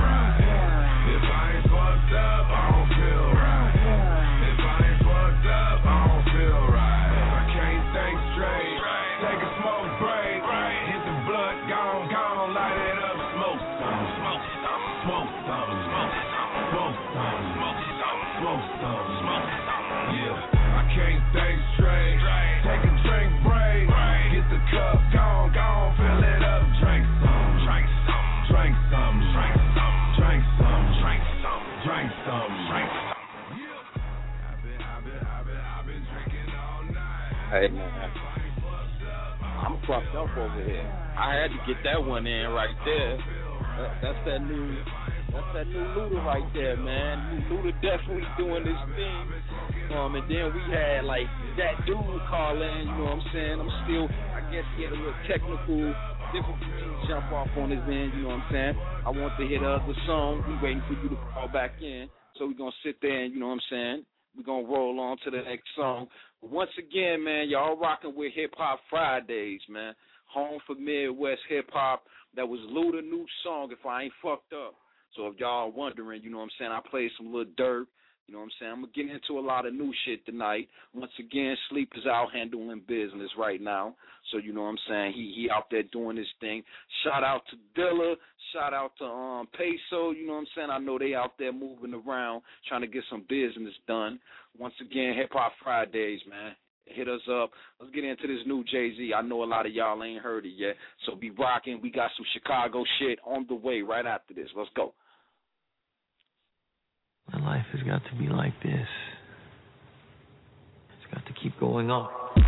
Yeah, I can't think straight. Take a drink break. Get the cup gone, fill it up. Drink some, drink some, drink some, drink some, drink some, drink some, drink some, drink some. I've been drinking all night. Hey man, I'm fucked up over here. I had to get that one in right there. That's that new Luda right there, man. Luda definitely doing this thing. And then we had like that dude call in, you know what I'm saying? I guess he had a little technical difficulty to jump off on his end, you know what I'm saying? I want to hear the other song. We waiting for you to call back in. So we're going to sit there and, you know what I'm saying? We're going to roll on to the next song. Once again, man, y'all rocking with Hip Hop Fridays, man. Home for Midwest Hip Hop. That was Luda new song, if I ain't fucked up. So if y'all are wondering, you know what I'm saying, I played some Lil Durk. You know what I'm saying? I'm going to get into a lot of new shit tonight. Once again, Sleep is out handling business right now. So, you know what I'm saying? He out there doing his thing. Shout out to Dilla. Shout out to Peso. You know what I'm saying? I know they out there moving around trying to get some business done. Once again, Hip Hop Fridays, man. Hit us up. Let's get into this new Jay-Z. I know a lot of y'all ain't heard it yet. So be rocking. We got some Chicago shit on the way right after this. Let's go. My life has got to be like this. It's got to keep going on.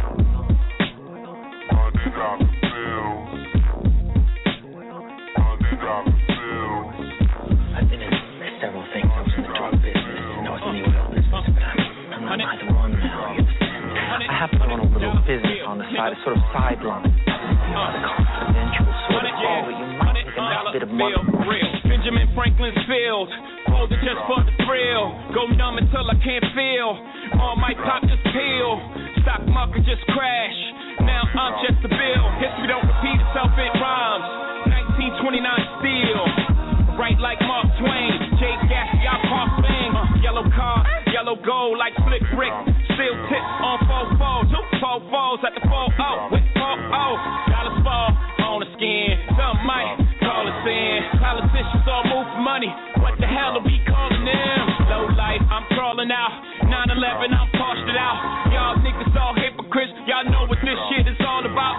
I've been in several things. I was in the drug business, and I was in the oil business, but I'm not either one now. I have to run a little business on the side, a sort of sideline. The confidential sort of call where you might make a nice bit of money. Benjamin Franklin's field. Hold it just for the thrill. Go numb until I can't feel. All my pop just peel. Stock market just crash. Now I'm just a bill. History don't repeat itself, it rhymes. 1929 steel. Right like Mark Twain. Jay Gatsby, I park bang. Yellow car, yellow gold like Slick Rick. Steel tips on 4-4. 2 4-4s at the 4-0. With 4-0. Dollars fall on the skin. Some might call us in. Politicians all move for money. What the hell are we calling them? Low life, I'm crawling out. 9/11, I'm parched it out. Y'all niggas all hypocrites. Y'all know what this shit is all about.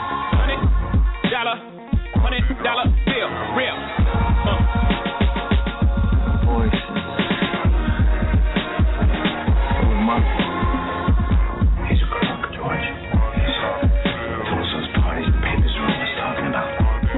$100 bill, real. Voices. Full of money. He's a crook, George. Those parties the papers were always talking about.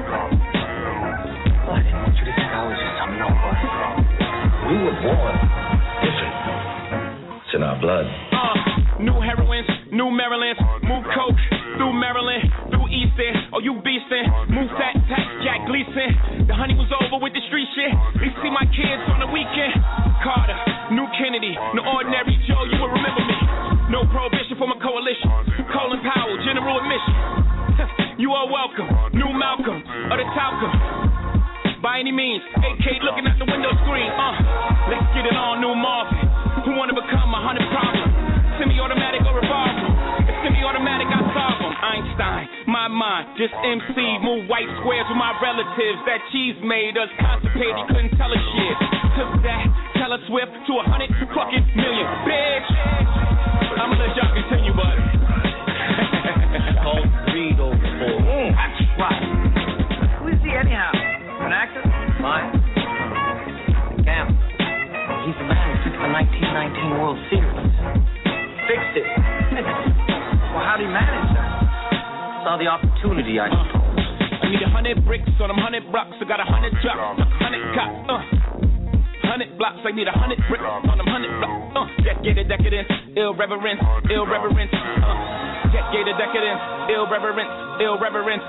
Well, I didn't want you to think I was just some nobody. We were born different. It's in our blood. New heroines, new Marylands, move coke through Maryland, through Easton. Oh, you beastin', move fat, Jack Gleason. The honey was over with the street shit. We see my kids on the weekend. Carter, new Kennedy, no ordinary Joe, you will remember me. No prohibition for my coalition. Colin Powell, general admission. You are welcome, new Malcolm, or the Talcum. By any means, AK looking at the window screen. Let's get it on, new Marvin. Who wanna become 100 problems? Semi-automatic or revolver? It's semi-automatic, I solve them. Einstein, my mind, just MC. Move white squares with my relatives. That cheese made us constipated, couldn't tell us shit. Took that Taylor Swift to 100 fucking million, bitch. I'ma let y'all continue, buddy. Don't read over for. That's right. Who is he anyhow? An actor? Mine. Gamble. He's the man who fixed the 1919 World Series. Fixed it. Well, how'd he manage that? Saw the opportunity, I suppose. I need 100 bricks on them 100 blocks. I got 100 drops, 100 cops. 100 blocks. I need 100 bricks on them 100 blocks. Decadence, irreverence. Decadence, irreverence.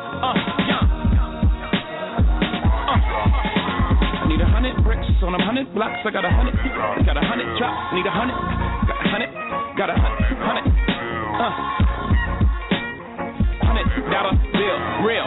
I need 100 bricks on them 100 blocks. I got 100 drops. Need 100. Got 100. $100 bill, real.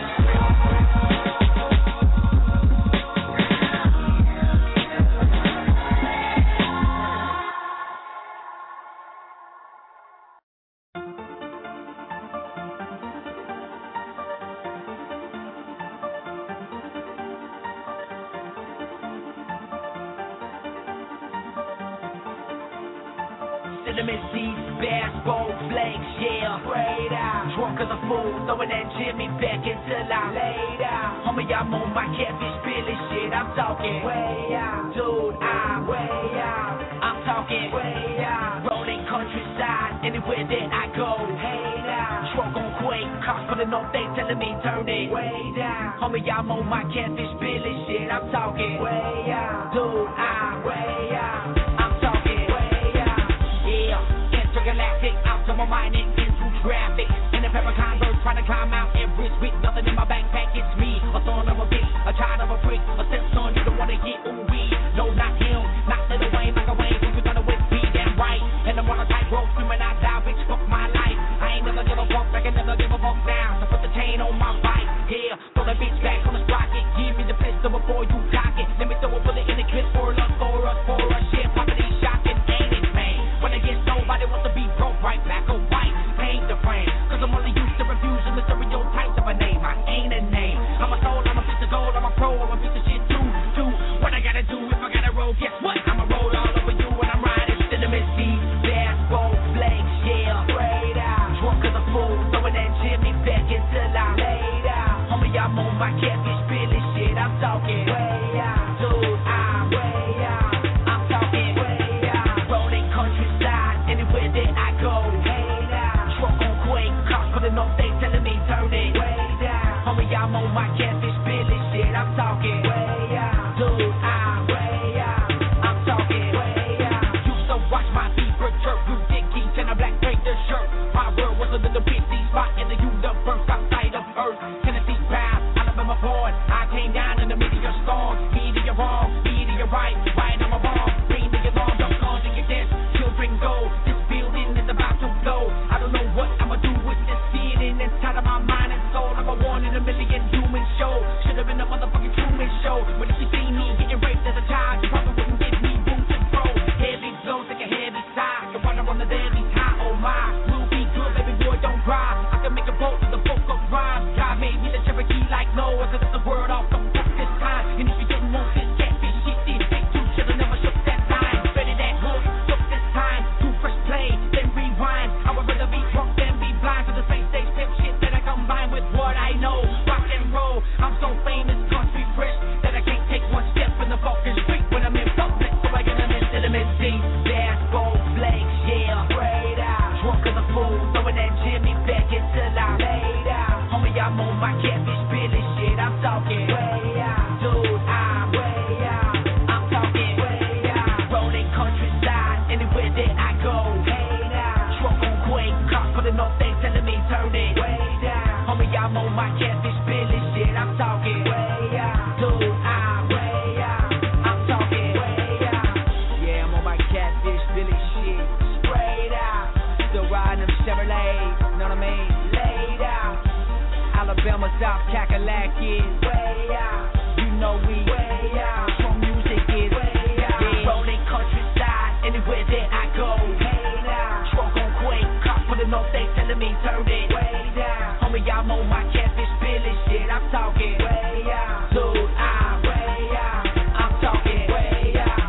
cinnamon seeds, basketball flakes, yeah. Sprayed out, drunk as a fool, throwing that Jimmy back until I laid out. Homie, I'm on my catfish Billy shit, I'm talking way out. Dude, I'm way out. I'm talking way out. Rolling countryside, anywhere that I go. Hey now, truck on quake, cops pulling off, they telling me turn it way down. Homie, I'm on my catfish Billy shit, I'm talking way out. Dude, I'm way out. I'm talking way out. Yeah, intergalactic, out to my mind and into traffic. In a pair of Converse, trying to climb out Everest with nothing in my backpack. It's me, a son of a bitch, a child of a freak, a stepson you don't wanna get ooh-wee. No, not him, not Lil Wayne, Michael Wayne, who you thought it would be damn right. And I'm on a tightrope, screaming I die, bitch, fuck my life. I ain't never give a fuck, I can never give a fuck now. So put the chain on my bike, yeah, throw that bitch back on the sprocket. Give me the pistol before you cock it. Let me throw a bullet in the clip for us, shit, poppin' these shocking, ain't it, man? When I get nobody wants to be broke, right back or white, paint the frame. Cause I'm only used to refusing the stereotypes of a name. I ain't a name. I'm a soul, I'm a piece of gold, I'm a pro, I'm a piece of shit too. What I gotta do if I gotta roll, guess what? I'ma roll all over you when I'm riding. Cinnamon seeds, basketball flakes, yeah. Sprayed out, drunk as a fool, throwing that Jimmy back until I laid out. Homie, I'm on my catfish Billy shit, I'm talking way out. Dude, I'm way out. I'm talking way out. Rolling countryside, anywhere that I go. Hey now, truck on quake, cops pulling off, they telling me turn it way down. Homie, I'm on my catfish Billy shit, I'm talking way out. Dude, I'm way out. I'm talking way out. Used to watch my fever chirp, blue dickies and a black Raider shirt. My world was a little bitty spot in the universe outside of Earth. Tennessee bound, Alabama born. I came down in the meteor storm. Meteor wrong, meteor right on my bomb. Ring the alarm, don't call to your dance. Children go, this building is about to blow. I don't know what I'ma do with this feeling inside of my mind and soul. I'm a one in a million human show. Should've been a motherfucking Truman show. But if you see me getting raped as a child, you probably wouldn't give me room to grow. Heavy blows like a heavy sigh. The water on the deadly's high, oh my. We'll be good, baby boy, don't cry. I can make a boat with a book of rhymes. God made me the Cherokee like Noah, so that's the word off the book this time. And if you didn't want this catfish shit, these big two should've never shook that time. Ready that hook, took this time. Do fresh play, then rewind. I would rather be drunk than be blind to the same stage step shit that I combine with what I know. Rock and roll, I'm so famous, country fresh, that I can't take one step in the fucking street when I'm in public. So I get them in cinnamon seeds, basketball flakes, yeah. Sprayed out, drunk as a fool, throwing that Jimmy back until I laid out. Homie, I'm on my catfish Billy shit, I'm talking way out. Dude, I'm way out. I'm talking way out. Rolling countryside, anywhere that I go. Hey now, truck on quake, cops pulling off, they telling me turn it way down. Homie, I'm on my catfish Billy shit, I'm talking way out. Dude, I'm way out. I'm talking way out. Yeah, I'm on my catfish Billy shit, sprayed out. Still riding them Chevrolets, know what I mean? Laid out. Alabama, South Kakalaki, way out. You know we way out. From music is way out. Yeah. Rolling countryside, anywhere that I go. Hey now, truck on quake, cops pulling off, they telling me turn it way down. Homie, I'm on my catfish Billy shit, I'm talking way out. Dude, I'm way out. I'm talking way out.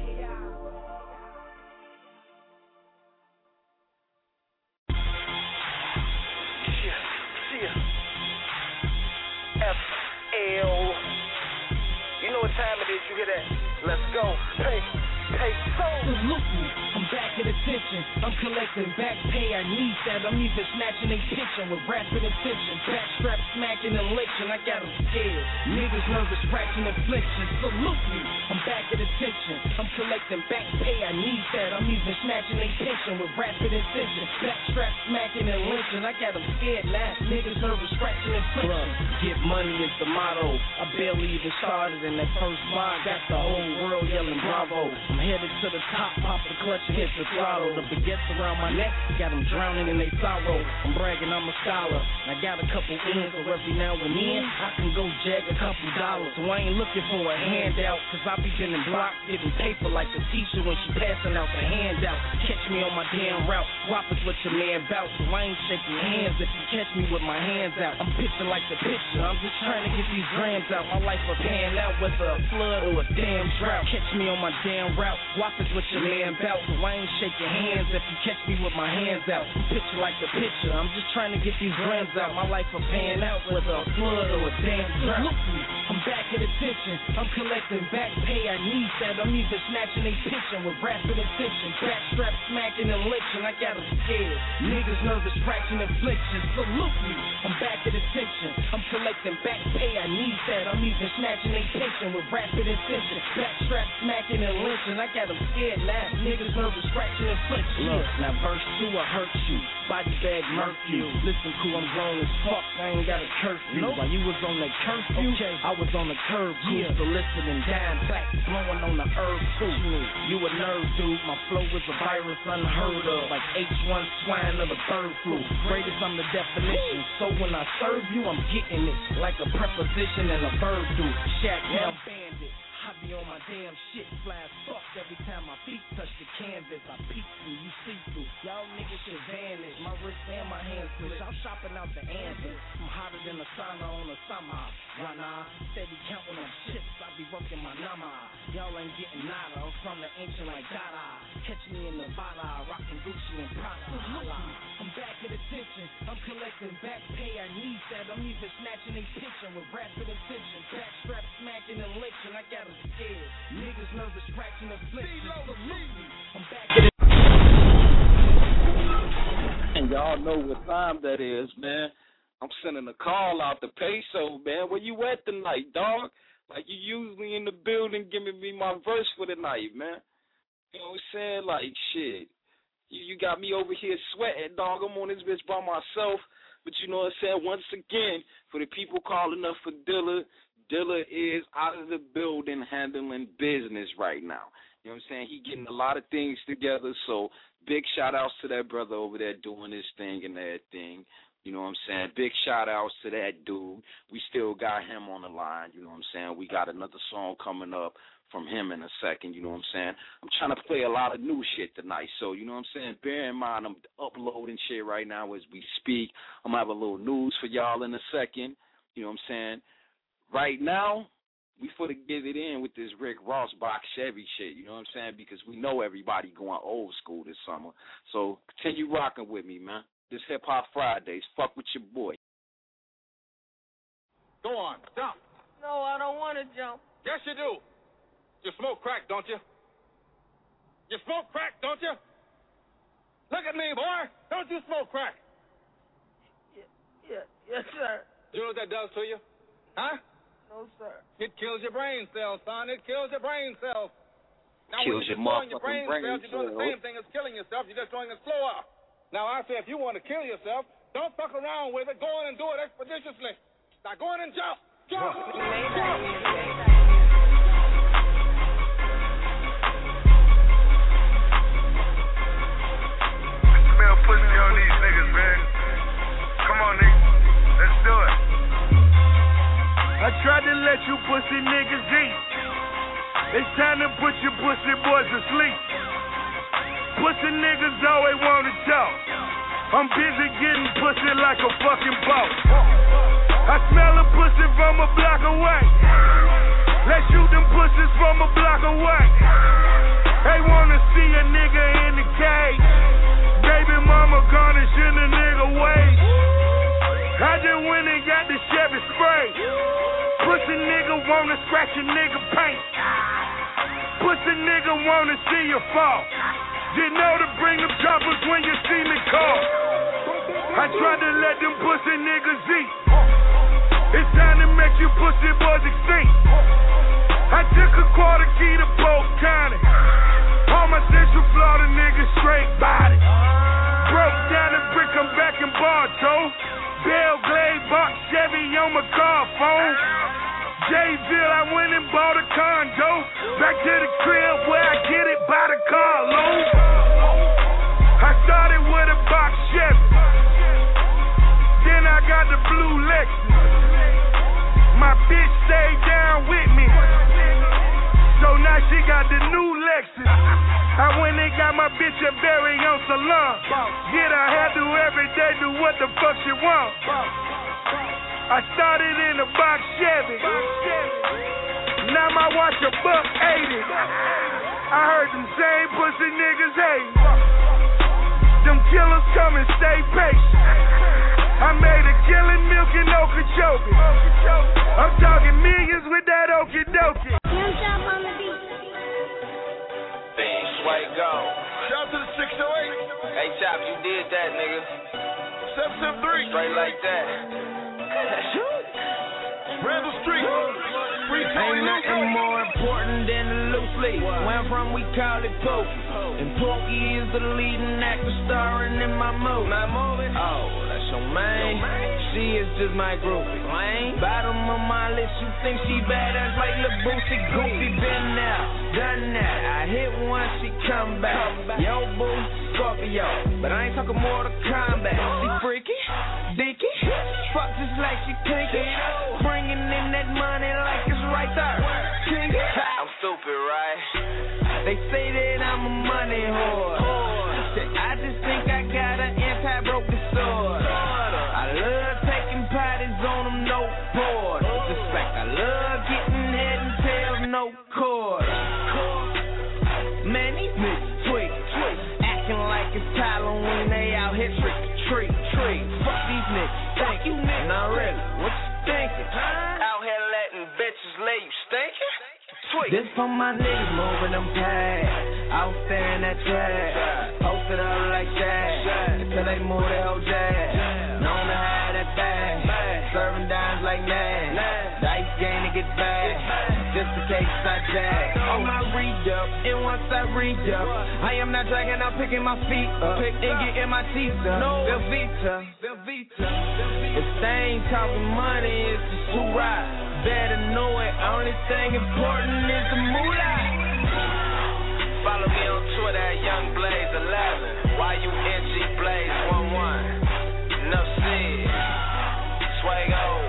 FL. You know what time it is, you hear that? Let's go. Pay so. Salute me, I'm back at attention. I'm collecting back pay, I need that. I'm even snatching a kitchen with rapid attention. Backstrap smacking and licking, I got them scared. Niggas nervous, scratching infliction. Salute me, I'm back at attention. I'm collecting back pay, I need that. I'm even snatching a kitchen with rapid attention. Backstrap smacking and lynching, I got them scared now. Niggas nervous, scratching infliction. Get money is the motto. I barely even started in that first line. Got the whole world yelling bravo. I'm headed to the top, pop the clutch and hit the throttle. The baguettes around my neck, got them drowning in their sorrow. I'm bragging I'm a scholar. I got a couple ends, so every now and then I can go jag a couple dollars. So I ain't looking for a handout, cause I be getting blocked, getting paper like the teacher when she passing out the handout. Catch me on my damn route, whop is what your man bout. So I ain't shaking hands if you catch me with my hands out. I'm pitching like the pitcher, I'm just trying to get these grams out. My life will pan out whether a flood or a damn drought. Catch me on my damn route, whop is what your man bout. So I ain't shake your hands if you catch me with my hands out. Picture like the picture, I'm just trying to get these grams out. My life a pan out, whether a flood or a damn drought. Look me, I'm back at attention. I'm collecting back pay, I need that. I'm either snatching a pension with rapid attention. Backstrap smacking and lynching, I got them scared. Niggas nervous, fraction infliction. Salute me, I'm back at attention. I'm collecting back pay, I need that. I'm either snatching a pension with rapid attention. Backstrap smacking and lynching, I got them scared now. Niggas nervous, fraction infliction. Look, now verse 2, I hurt you. Body bag murk you. Listen, cool, I'm grown as fuck, I ain't got a curfew. While you was on that curfew, I was on the curb, cool, soliciting dime plaques, blowing on the herb too. You a nerd, dude, my flow is a virus unheard of, like H1 swine or the bird flu. Greatest, I'm the definition, so when I serve you, I'm getting it, like a preposition and a verb do. Shack now bandit, I be on my damn shit, fly as fuck every time my feet touch the canvas. I peek through, you see through, y'all niggas should vanish. My wrist and my hands twitch, I'm shopping out the anvil. I'm hotter than a sauna on a summer. Rana, steady counting on chips, I be working my nama. Y'all ain't getting nada, I'm from the ancient like Dada. Catch me in Nevada, rockin' Gucci and Prada. I'm back at attention, I'm collecting back pay, I need that. I'm even snatching a pension with rapid attention. Backstrap smacking and lynching, I got them scared. Niggas nervous, fraction affliction. I'm back at And y'all know what time that is, man. I'm sending a call out to Peso, man. Where you at tonight, dog? Like, you usually in the building giving me my verse for the night, man. You know what I'm saying? Like, shit. You got me over here sweating, dog. I'm on this bitch by myself. But you know what I'm saying? Once again, for the people calling up for Dilla, Dilla is out of the building handling business right now. You know what I'm saying? He getting a lot of things together, so big shout-outs to that brother over there doing his thing and that thing. You know what I'm saying? Big shout-outs to that dude. We still got him on the line. You know what I'm saying? We got another song coming up from him in a second. You know what I'm saying? I'm trying to play a lot of new shit tonight. So, you know what I'm saying? Bear in mind, I'm uploading shit right now as we speak. I'm going to have a little news for y'all in a second. You know what I'm saying? Right now, we for to get it in with this Rick Ross box Chevy shit. You know what I'm saying? Because we know everybody going old school this summer. So, continue rocking with me, man. This Hip Hop Fridays. Fuck with your boy. Go on, jump. No, I don't want to jump. Yes, you do. You smoke crack, don't you? You smoke crack, don't you? Look at me, boy. Don't you smoke crack? Yes, sir. You know what that does to you? Huh? No, sir. It kills your brain cells, son. It kills your brain cells. Now, kills when you're your destroying your brain cells, you're doing the same thing as killing yourself. You're just doing it slower. Now, I say if you want to kill yourself, don't fuck around with it. Go in and do it expeditiously. Now, go in and jump. Jump. Jump. Smell pussy on these niggas, man. Come on, niggas. Let's do it. I tried to let you pussy niggas eat. It's time to put your pussy boys to sleep. Pussy niggas always wanna talk. I'm busy getting pussy like a fucking boss. I smell a pussy from a block away. Let's shoot them pussies from a block away. They wanna see a nigga in the cage. Baby mama garnishing a nigga waist. I just went and got the Chevy spray. Pussy nigga wanna scratch a nigga paint. Pussy nigga wanna see you fall. You know to bring them choppers when you see me call. I tried to let them pussy niggas eat. It's time to make you pussy boys extinct. I took a quarter key to Polk County. All my Central Florida niggas straight body. Broke down the brick, I'm back in Bartow. Bell Glade box Chevy on my car phone. Jayville, I went and bought a condo. Back to the crib where I get it by the carload. I started with a box Chevy. Then I got the blue Lexus. My bitch stayed down with me. So now she got the new Lexus. I went and got my bitch a very own salon. Get her hairdo every day, do what the fuck she want. I started in a box Chevy. Now my watch $180. I heard them same pussy niggas hate. Them killers come and stay patient. I made a killing milk and Okeechobee. I'm talking millions with that okie dokie. Young Chop on the beat. Bang, Sway, go. Shout out to the 608. Hey, Chop, you did that, nigga. 773. Straight like that. Randall Street. Ain't nothing more important than the loose leaf. Where I'm from, we call it Pokey. And Pokey is the leading actor starring in my movie. Oh, that's your main. She is just my groupie. Bottom of my list, you think she badass like Lil Boosie. Goofy, been there, done that. I hit once, she come back. Yo, boo, Scorpio. But I ain't talking Mortal Kombat. She freaky, dicky, fuck just like she pinky. Bringing in that money like it's right there. I'm stupid, right? They say that I'm a money whore. I just think I got an anti-broken sword. I love taking parties on them, no board. Just like I love getting head and tails, no cord. Man, these niggas tweak, acting like it's Halloween. They out here trick. Fuck these niggas, thank you, niggas. Not really, what you thinking? Out here letting bitches lay you stinking? This for my niggas moving them past. Out there in that trash. Posted up like that. Until they move their whole jazz. Known to have that bag. Serving dimes like that. Dice game to get back. Just in case I jag. On my re-up. And once I re-up, I am not dragging, I'm picking my feet up. And getting my teeth up. Velveeta. If they ain't talking money, it's just too right. Better know it, only thing important is the moolah. Follow me on Twitter at YoungBlaze11. YUNG Blaze 11. Enough said. Swago.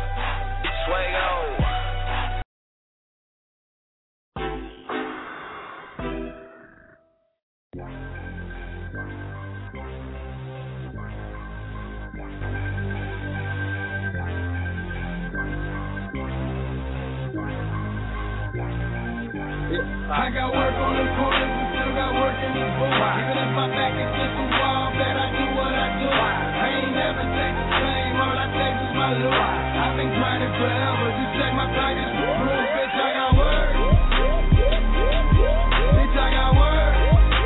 I got work on them corners and still got work in this booth. Even if my back is against the wall, bet I do what I do. I ain't never take the same, all I take is my loot. I've been grinding forever, just check my pockets. Proof, bitch, I got work. Bitch, I got work.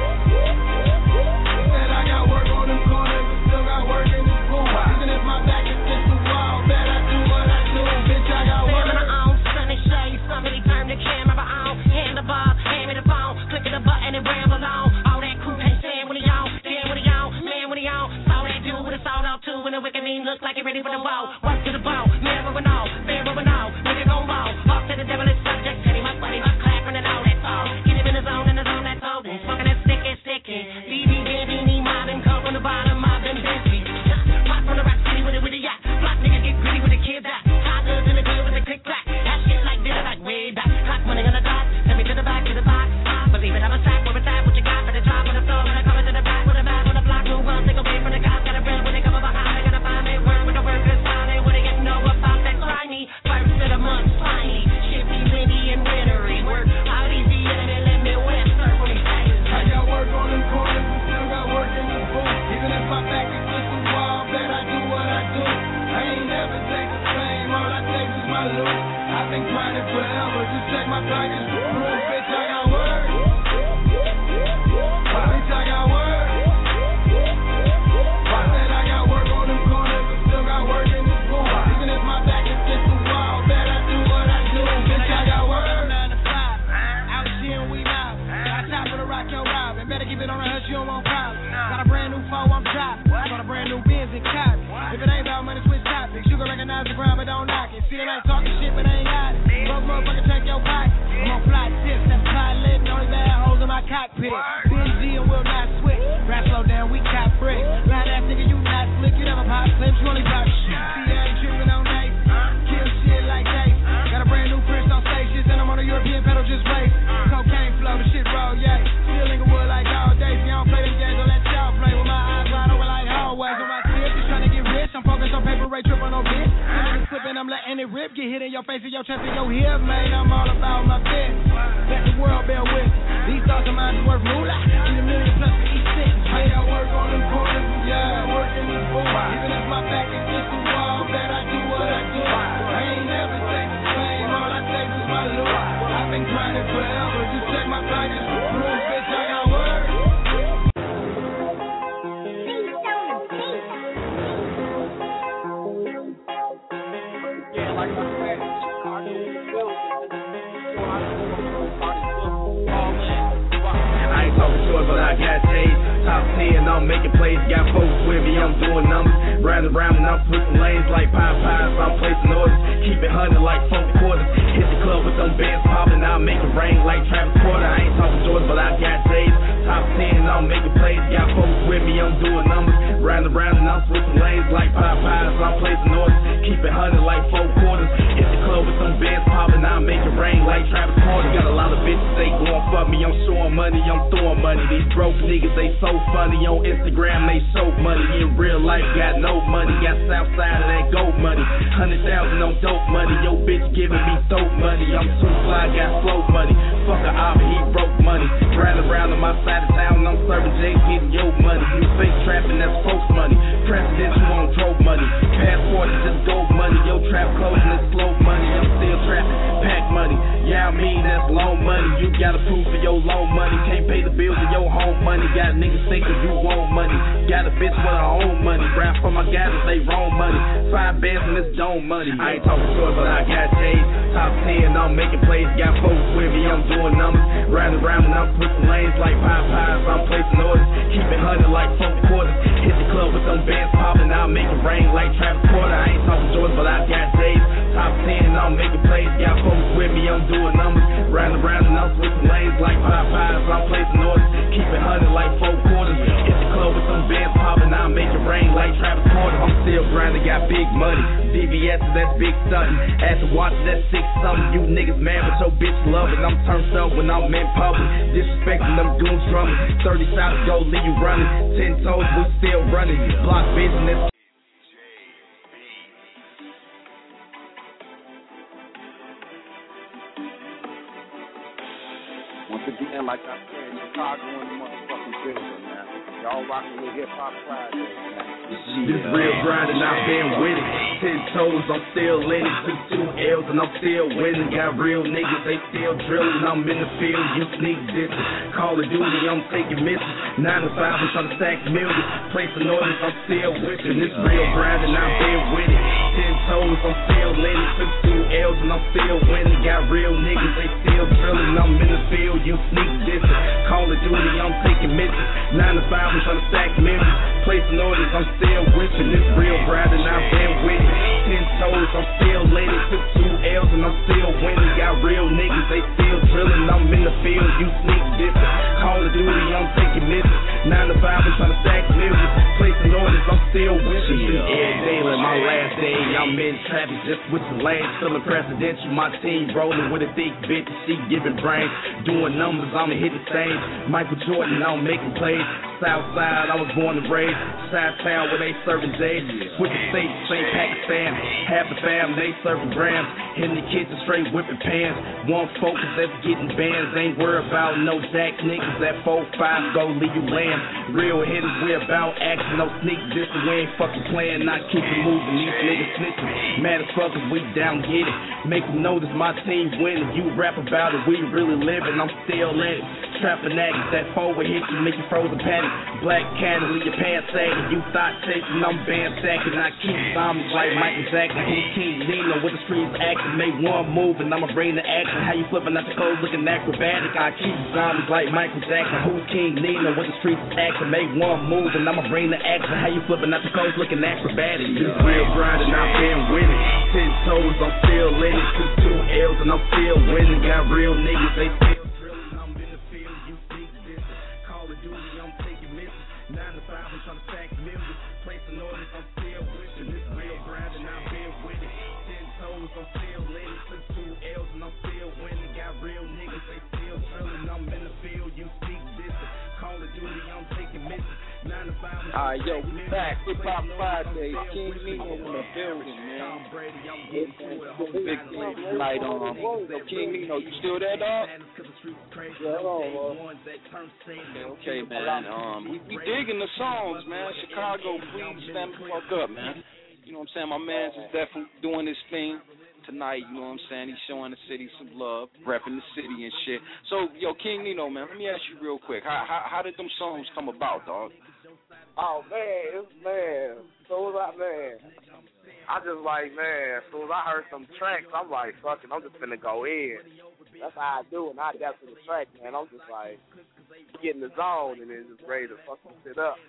Said I got work on them corners and still got work in this booth. Even if my back is against the wall, bet I do what I do. Bitch, I got work. Sunny shade, somebody turn the camera on. Hand the bar, hand me the phone. Clicking the button and ramble on. All that crew can't stand when he on. Stand when he on, man when he on. Saw that dude with a sold out too. And the wicked mean look like he ready for the wall. Work to the bone, man rubbing on. Man rubbing on, nigga gon' ball. Off to the devil is subject. Tell him my funny, my clapping and all that all. Get him in the zone that's holding. Smoking that sticky. BB, beanie, mobbing. Come from the bottom, mobbing, busy. Pop from the rock city with a yacht. Block nigga get gritty with the kids out. High goods in the good with the click clack. That shit like this, like way back. Clock money on the dot. Send me to the back, believe it, I'm a sack, where it's at, what you got for the top of the floor. When I come into the back with a map on the block, move on, take away from the cops, got a friend when they come up behind, they gotta find me, work with the workers, find they wouldn't get know about that slimy. First of the month, slimy, shifty, windy, and wintery. Work out easy, and they let me win, sir, when we say I got work on them corners and still got work in this booth. Even if my back is against the wall, bet I do what I do. I ain't never take the same, all I take is my loot. I've been grinding forever, just check my pockets. Proof, bitch, I got work. Bitch, I got work. I said I got work on them corners and still got work in this booth. Even if my back is against the wall, bet I do what I do. Bitch, I got work. 9 to 5, out here we mob. I top of the rock, yo, rob. And better keep it on the hush, you don't want problems. Got a brand new phone, I'm dropping. Got a brand new Benz and copy. If it ain't about money, switch topics. You can recognize the ground, but don't knock it. See, they ain't talking shit, but they ain't got it. Fuck motherfucker, check your pocket. I'm on fly tips, that's pilot, only bad holes in my cockpit. Benzie and will not switch. Rap slow down, we cop bricks. Line ass nigga, you not slick, you never pop clips, you only pop shit. See, I ain't tripping on nice. Kill shit like Ace. Got a brand new Prince on stations, and I'm on a European pedal, just race. Cocaine flow, the shit roll, yeah. Still Inglewood like all day. See, I don't play them games, don't let y'all play with my eyes wide open like I'm letting it rip, get hit in your face and your chest and your hip, man. I'm all about my business. Let the world bear with me. These thoughts of mine is worth moolah. Need $1 million plus for each sentence. Hey, I work on them corners, yeah, I work in these booths. Even if my back is against the wall, bet I do what I do. I ain't never take the fame, all I take is my loot. I've been grinding forever, just check my pockets for proof, bitch, I got work. Like I said, I do feel I ain't talking short, but I got taste. Top 10, I'm making plays. Got folks with me, I'm doing numbers. Round and round, and I'm switching lanes like Popeyes. I'm placing orders. Keep it 100 like 4 quarters. Hit the club with them bands popping. I'll make it rain like Travis Porter. I ain't talking short, but I got taste. Top 10, I'm making plays. Got folks with me, I'm doing numbers. Round and round, and I'm switching lanes like Popeyes. I'm placing orders. Keep it 100 like 4 quarters. Hit the club with them bands popping. I'll make it rain like Travis Porter. Got a lot of bitches, they going fuck me. I'm showing money, I'm throwing money. These broke niggas, they so funny. On Instagram, they show money. In real life, got no money. Got south side of that gold money. 100,000 on dope money. Yo, bitch giving me dope money. I'm too fly, got slow money. Fuck a op, he broke money. Round around on my side of town, I'm serving J, getting yo money. You fake trapping, that's folks money. Presidential on drove money. Passport is just gold money. Yo, trap closing, it's slow money. I'm still trapping, pack money. Yeah, I mean, that's loan money. You gotta prove for your loan money. Can't pay the bills of your home money. Got niggas thinking you want money. Got a bitch with her own money. Rap for my guys if they wrong money. 5 bands and this dome money. I ain't talking short, but I got taste. Top 10, I'm making plays. Got folks with me, I'm doing numbers. Round and round, and I'm switching lanes like Popeyes. I'm placing orders. Keep it 100 like 4 quarters. Hit the club with them bands popping. I'll make it rain like Travis Porter. I ain't talking short, but I got taste. Top 10, I'm making plays. Got folks with me, I'm doing numbers. Round and round, and I'm switching lanes like Popeyes. I'm placing orders. Keep it 100 like 4 quarters. Hit the club with some bands popping. I'll make it rain like Travis Porter. I'm still grinding, got big money. DVS, that's big stunting. After watching that 6-something, you niggas mad, but your bitch love it. I'm turned up when I'm in public. Disrespecting them goons drumming. 30 shots go, leave you running. 10 toes, we still running. Block business. Once again, like I said, Chicago in the motherfucking building, man. Y'all rocking with Hip Hop Friday, man. This real grind and I've been with it. 10 toes, I'm still in it. Took 2 L's and I'm still winning. Got real niggas, they still drilling. I'm in the field, you sneak this. Call of Duty, I'm taking misses. 9 to 5, I'm trying to stack millions. Placing orders, I'm still whipping. This real grind and I've been with it. 10 toes, I'm still in it. Took 2 L's and I'm still winning. Got real niggas, they still drilling. I'm in the field, you sneak this. Call of Duty, I'm taking misses. 9 to 5, I'm trying to stack millions. Placing orders, I'm still whipping. This real grind and I've been with it. 10 toes, I'm still in it. Took 2 L's and I'm still winning. Got real niggas, they still drilling. I'm in the field, you sneak this. Call of Duty, I'm taking misses. 9 to 5, I'm trying to stack millions. Placing orders, I'm still whipping. Every day like my last day, I'm in traffic just with the lanes. Feeling presidential, my team rolling with a thick bitch. She giving brains, doing numbers, I'ma hit the stage. Michael Jordan, I'm making plays. Southside, I was born and raised. Side town where they serving J's. Switch the states, St. Pakistan. Half the fam, they serving grams. In the kitchen, straight whipping pans. One focus, that's getting bands. Ain't worried about no jack niggas. That 4-5 go leave you lamb. Real hitters, we about action, no sneak this. We ain't fucking playing, not keep it moving. These niggas snitching. Mad as fuckers, we down, get it. Make them notice my team winning. You rap about it, we really living. I'm still in it. Trapping addicts, that forward hit you, make you frozen panic. Black cannon, leave your pants sagging. You thought chasing, I'm band sacking. I keep zombies like Michael Jackson. Who's King Nino with the streets acting? Make one move and I'ma bring the action. How you flipping out your clothes looking acrobatic? I keep zombies like Michael Jackson. Who's King Nino with the streets acting? Make one move and I'ma bring the action. How you flipping out your clothes looking acrobatic? This real grind and I've been winning. 10 toes, I'm still in it. Took 2 L's and I'm still winning. Got real niggas, they still. Call of Duty, I'm taking missions. 9 to 5. Alright, yo, we back. Hip Hop Fridays. King Nino in the building, man. Big thing tonight. Yo, King Nino, you still there, dog? Yeah, hold on, Okay, man. We digging the songs, man. Chicago, please stand the fuck up, man. You know what I'm saying? My man's is definitely doing his thing tonight, you know what I'm saying? He's showing the city some love, repping the city and shit. So, yo, King Nino, man, let me ask you real quick. How did them songs come about, dog? Oh, man, so was I just like, man, as soon as I heard some tracks, I'm like, fuck it, I'm just finna go in. That's how I do, and I adapt to the track, man. I'm just like, get in the zone and then just ready to fuck some shit up.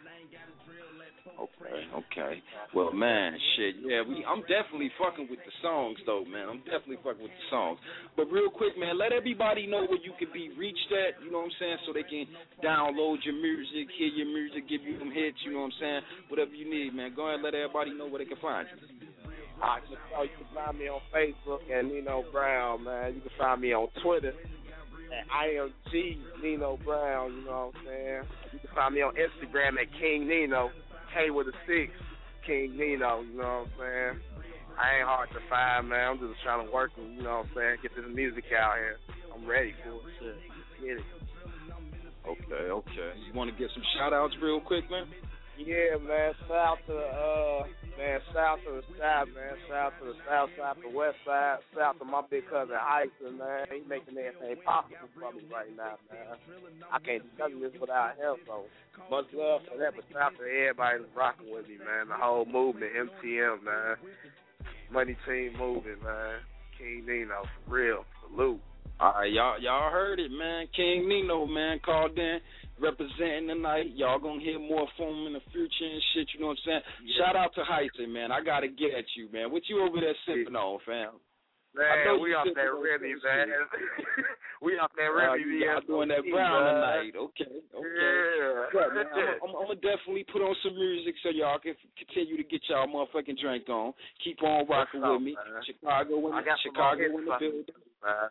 Okay. Well, man, shit, yeah, I'm definitely fucking with the songs, though, man. I'm definitely fucking with the songs. But real quick, man, let everybody know where you can be reached at, you know what I'm saying, so they can download your music, hear your music, give you some hits, you know what I'm saying, whatever you need, man. Go ahead and let everybody know where they can find you. You can find me on Facebook at Nino Brown, man. You can find me on Twitter at IMG Nino Brown, you know what I'm saying. You can find me on Instagram at King Nino. K with a 6, King Nino, you know what I'm saying? I ain't hard to find, man. I'm just trying to work and, you know what I'm saying, get this music out here. I'm ready for it, shit. Get it. Okay. You want to get some shout-outs real quick, man? Yeah, man. Shout out to the south, man. Shout out to the south side, the west side. Shout out to my big cousin Hyson, man. He's making everything possible for me right now, man. I can't do nothing this without him, so much love for that. But shout out to everybody that's rocking with me, man. The whole movement, MTM, man. Money Team movement, man. King Nino, for real. Salute. All right, y'all heard it, man. King Nino, man, called in, representing tonight. Y'all gonna hear more from him in the future and shit, you know what I'm saying? Yeah. Shout out to Hyson, man. I gotta get at you, man. What you over there sipping on, fam? Man, we off that Remy, man. We off that Remy, y'all doing that brown tonight. Okay. Yeah. Man, I'm gonna definitely put on some music so y'all can continue to get y'all motherfucking drink on. Keep on rocking with me. Man. Chicago in the building. Man.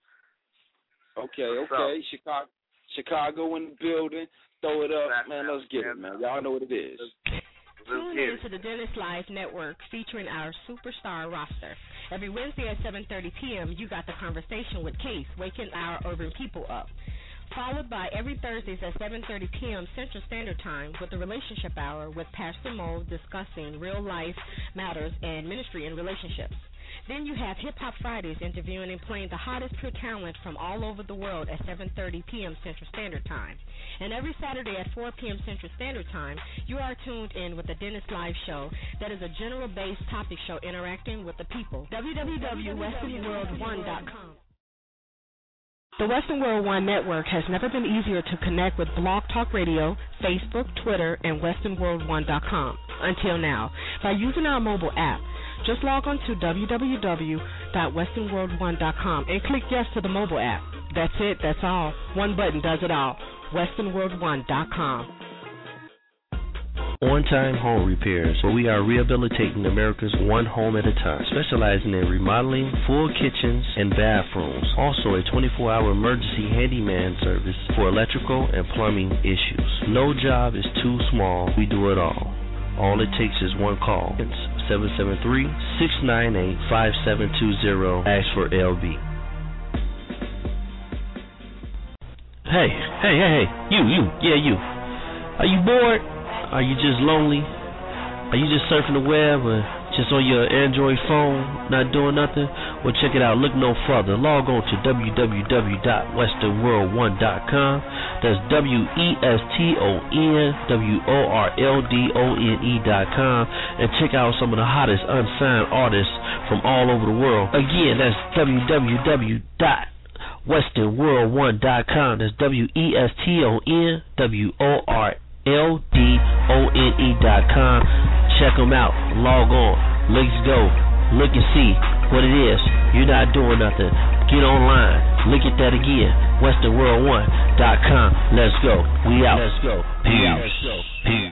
Okay. Chicago in the building. Throw it up, man. Let's get it, man. Y'all know what it is. Tune in to the Dennis Live Network featuring our superstar roster. Every Wednesday at 7:30 p.m., you got the conversation with Case, waking our urban people up. Followed by every Thursdays at 7:30 p.m. Central Standard Time with the Relationship Hour with Pastor Mo discussing real-life matters and ministry and relationships. Then you have Hip Hop Fridays interviewing and playing the hottest pure talent from all over the world at 7:30 p.m. Central Standard Time. And every Saturday at 4 p.m. Central Standard Time, you are tuned in with the Dennis Live Show that is a general-based topic show interacting with the people. www.westernworld1.com. The Western World One Network has never been easier to connect with Blog Talk Radio, Facebook, Twitter, and westernworld1.com until now by using our mobile app. Just log on to www.westernworld1.com and click yes to the mobile app. That's it. That's all. One button does it all. westernworld1.com. On Time Home Repairs, where we are rehabilitating America's one home at a time, specializing in remodeling full kitchens and bathrooms. Also a 24-hour emergency handyman service for electrical and plumbing issues. No job is too small. We do it all. All it takes is one call. It's 773-698-5720. Ask for LB. Hey. You. Are you bored? Are you just lonely? Are you just surfing the web or just on your Android phone, not doing nothing? Well, check it out. Look no further. Log on to www.westernworld1.com. That's WESTONWORLDONE.com. And check out some of the hottest unsigned artists from all over the world. Again, that's www.westernworld1.com. That's WESTONWORLDONE.com. Check them out. Log on. Let's go. Look and see what it is. You're not doing nothing. Get online. Look at that again. westernworld1.com. Let's go. We out. Let's go. Peace.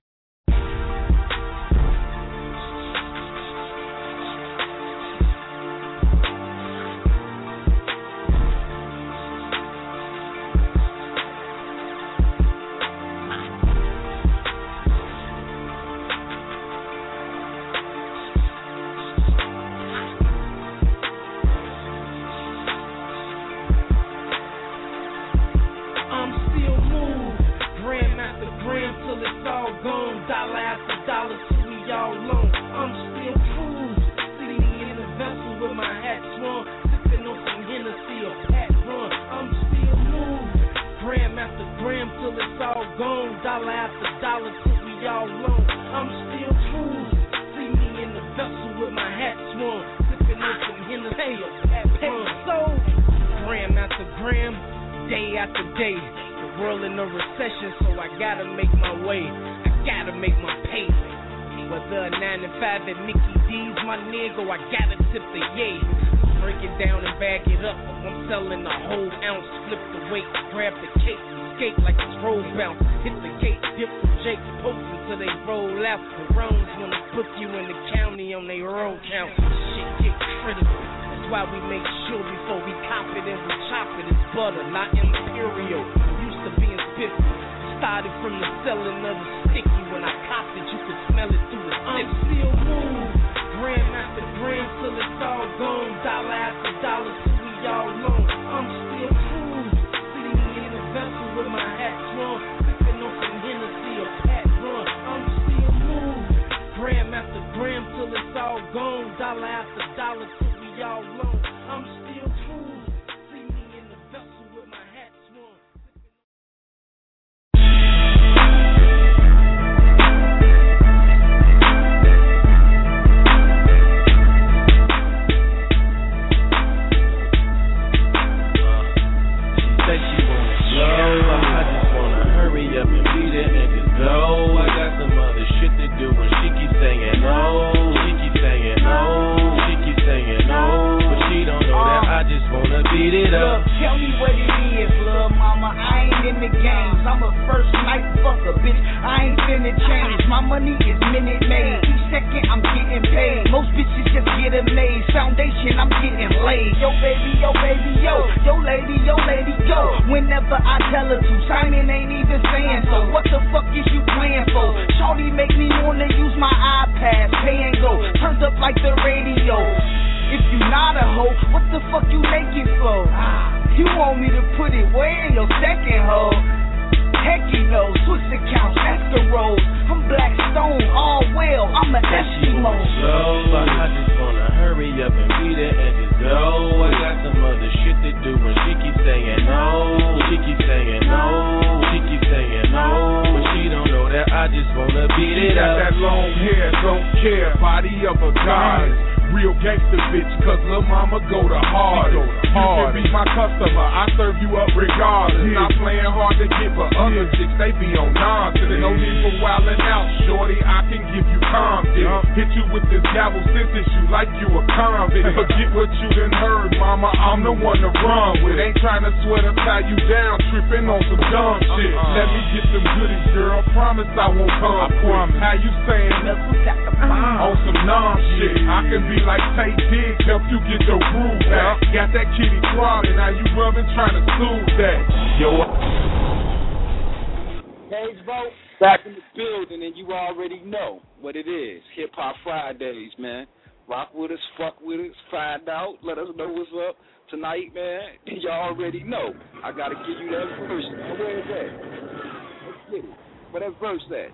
after dollar till we all alone. I'm still cool. See me in the vessel with my hat swung, sipping on some Hennessy or Pat Run. I'm still moving. Gram after gram till it's all gone. Dollar after dollar till we all alone. I'm still cool. See me in the vessel with my hat swung, sipping on some Hennessy or Pat Run. So gram after gram, day after day. The world in a recession, so I gotta make my way. I gotta make my pay. Whether a 9 to 5 at Mickey D's, my nigga, I gotta tip the yay. Break it down and bag it up. I'm selling a whole ounce. Flip the weight, grab the cake, skate like it's roll bounce. Hit the gate, dip from Jake's post until they roll out. The rounds wanna book you in the county on their own count. Shit get critical. That's why we make sure before we cop it and we chop it. It's butter, not imperial. I'm used to being spiffy. Started from the selling of the sticky. When I copped it, you could smell it through the stick. I'm still moved. Gram after gram till it's all gone. Dollar after dollar till we all alone. I'm still cool. See me in the vessel with my hat swung, sipping on some Hennessy or Pat Run. I'm still moved. Gram after gram till it's all gone. Dollar after dollar till we all alone. I'm still cool. See me in the vessel with my hat swung. I just wanna hurry up and beat it and just go. I got some other shit to do and she keeps saying no. She keeps saying no. She keeps saying no. But she don't know that I just wanna beat it up. Tell me what it is, lil' mama. I ain't in the games. I'm a first night fucker, bitch. I ain't finna change. My money is minute made. Each second I'm getting paid. Most bitches just get amazed. Foundation, I'm getting laid. Yo baby, yo baby, yo. Yo lady, yo. Whenever I tell her to, Simon ain't even saying so. What the fuck is you playing for? Shorty make me wanna use my iPad, pay and go. Turned up like the radio. If you not a hoe, what the fuck you making for? You want me to put it way in your second hoe? Heck you know, Swiss accounts, escaroes. I'm Blackstone, all well, I'm an Eskimo. So I just wanna hurry up and beat it and just go. I got some other shit to do and she keeps saying no. She keeps saying no. She keeps saying no. But she don't know that I just wanna beat it up. Got that long hair, don't care, body of a goddess. Real gangster bitch, cause lil' mama go the hardest. You can be my customer, I serve you up regardless. Not playing hard to get, but other chicks, they be on nonsense. No need for wildin' out, shorty, I can give you confidence. Hit you with this gavel, sentence you like you a convict. Forget what you done heard, mama, I'm the one to run with. Ain't trying to sweat or tie you down, tripping on some dumb shit. Let me get some goodies, girl, promise I won't come quick. How you saying? On some numb shit, I can be like Tay Diggs, help you get your groove back. Got that kitty throbbing, now you rubbing, trying to soothe that. Yo, Page Vote back in the building, and you already know what it is. Hip Hop Fridays, man. Rock with us, fuck with us, find out, let us know what's up tonight, man. Y'all already know. I gotta give you that verse. Now, where is that? Let's get it. Where that verse at?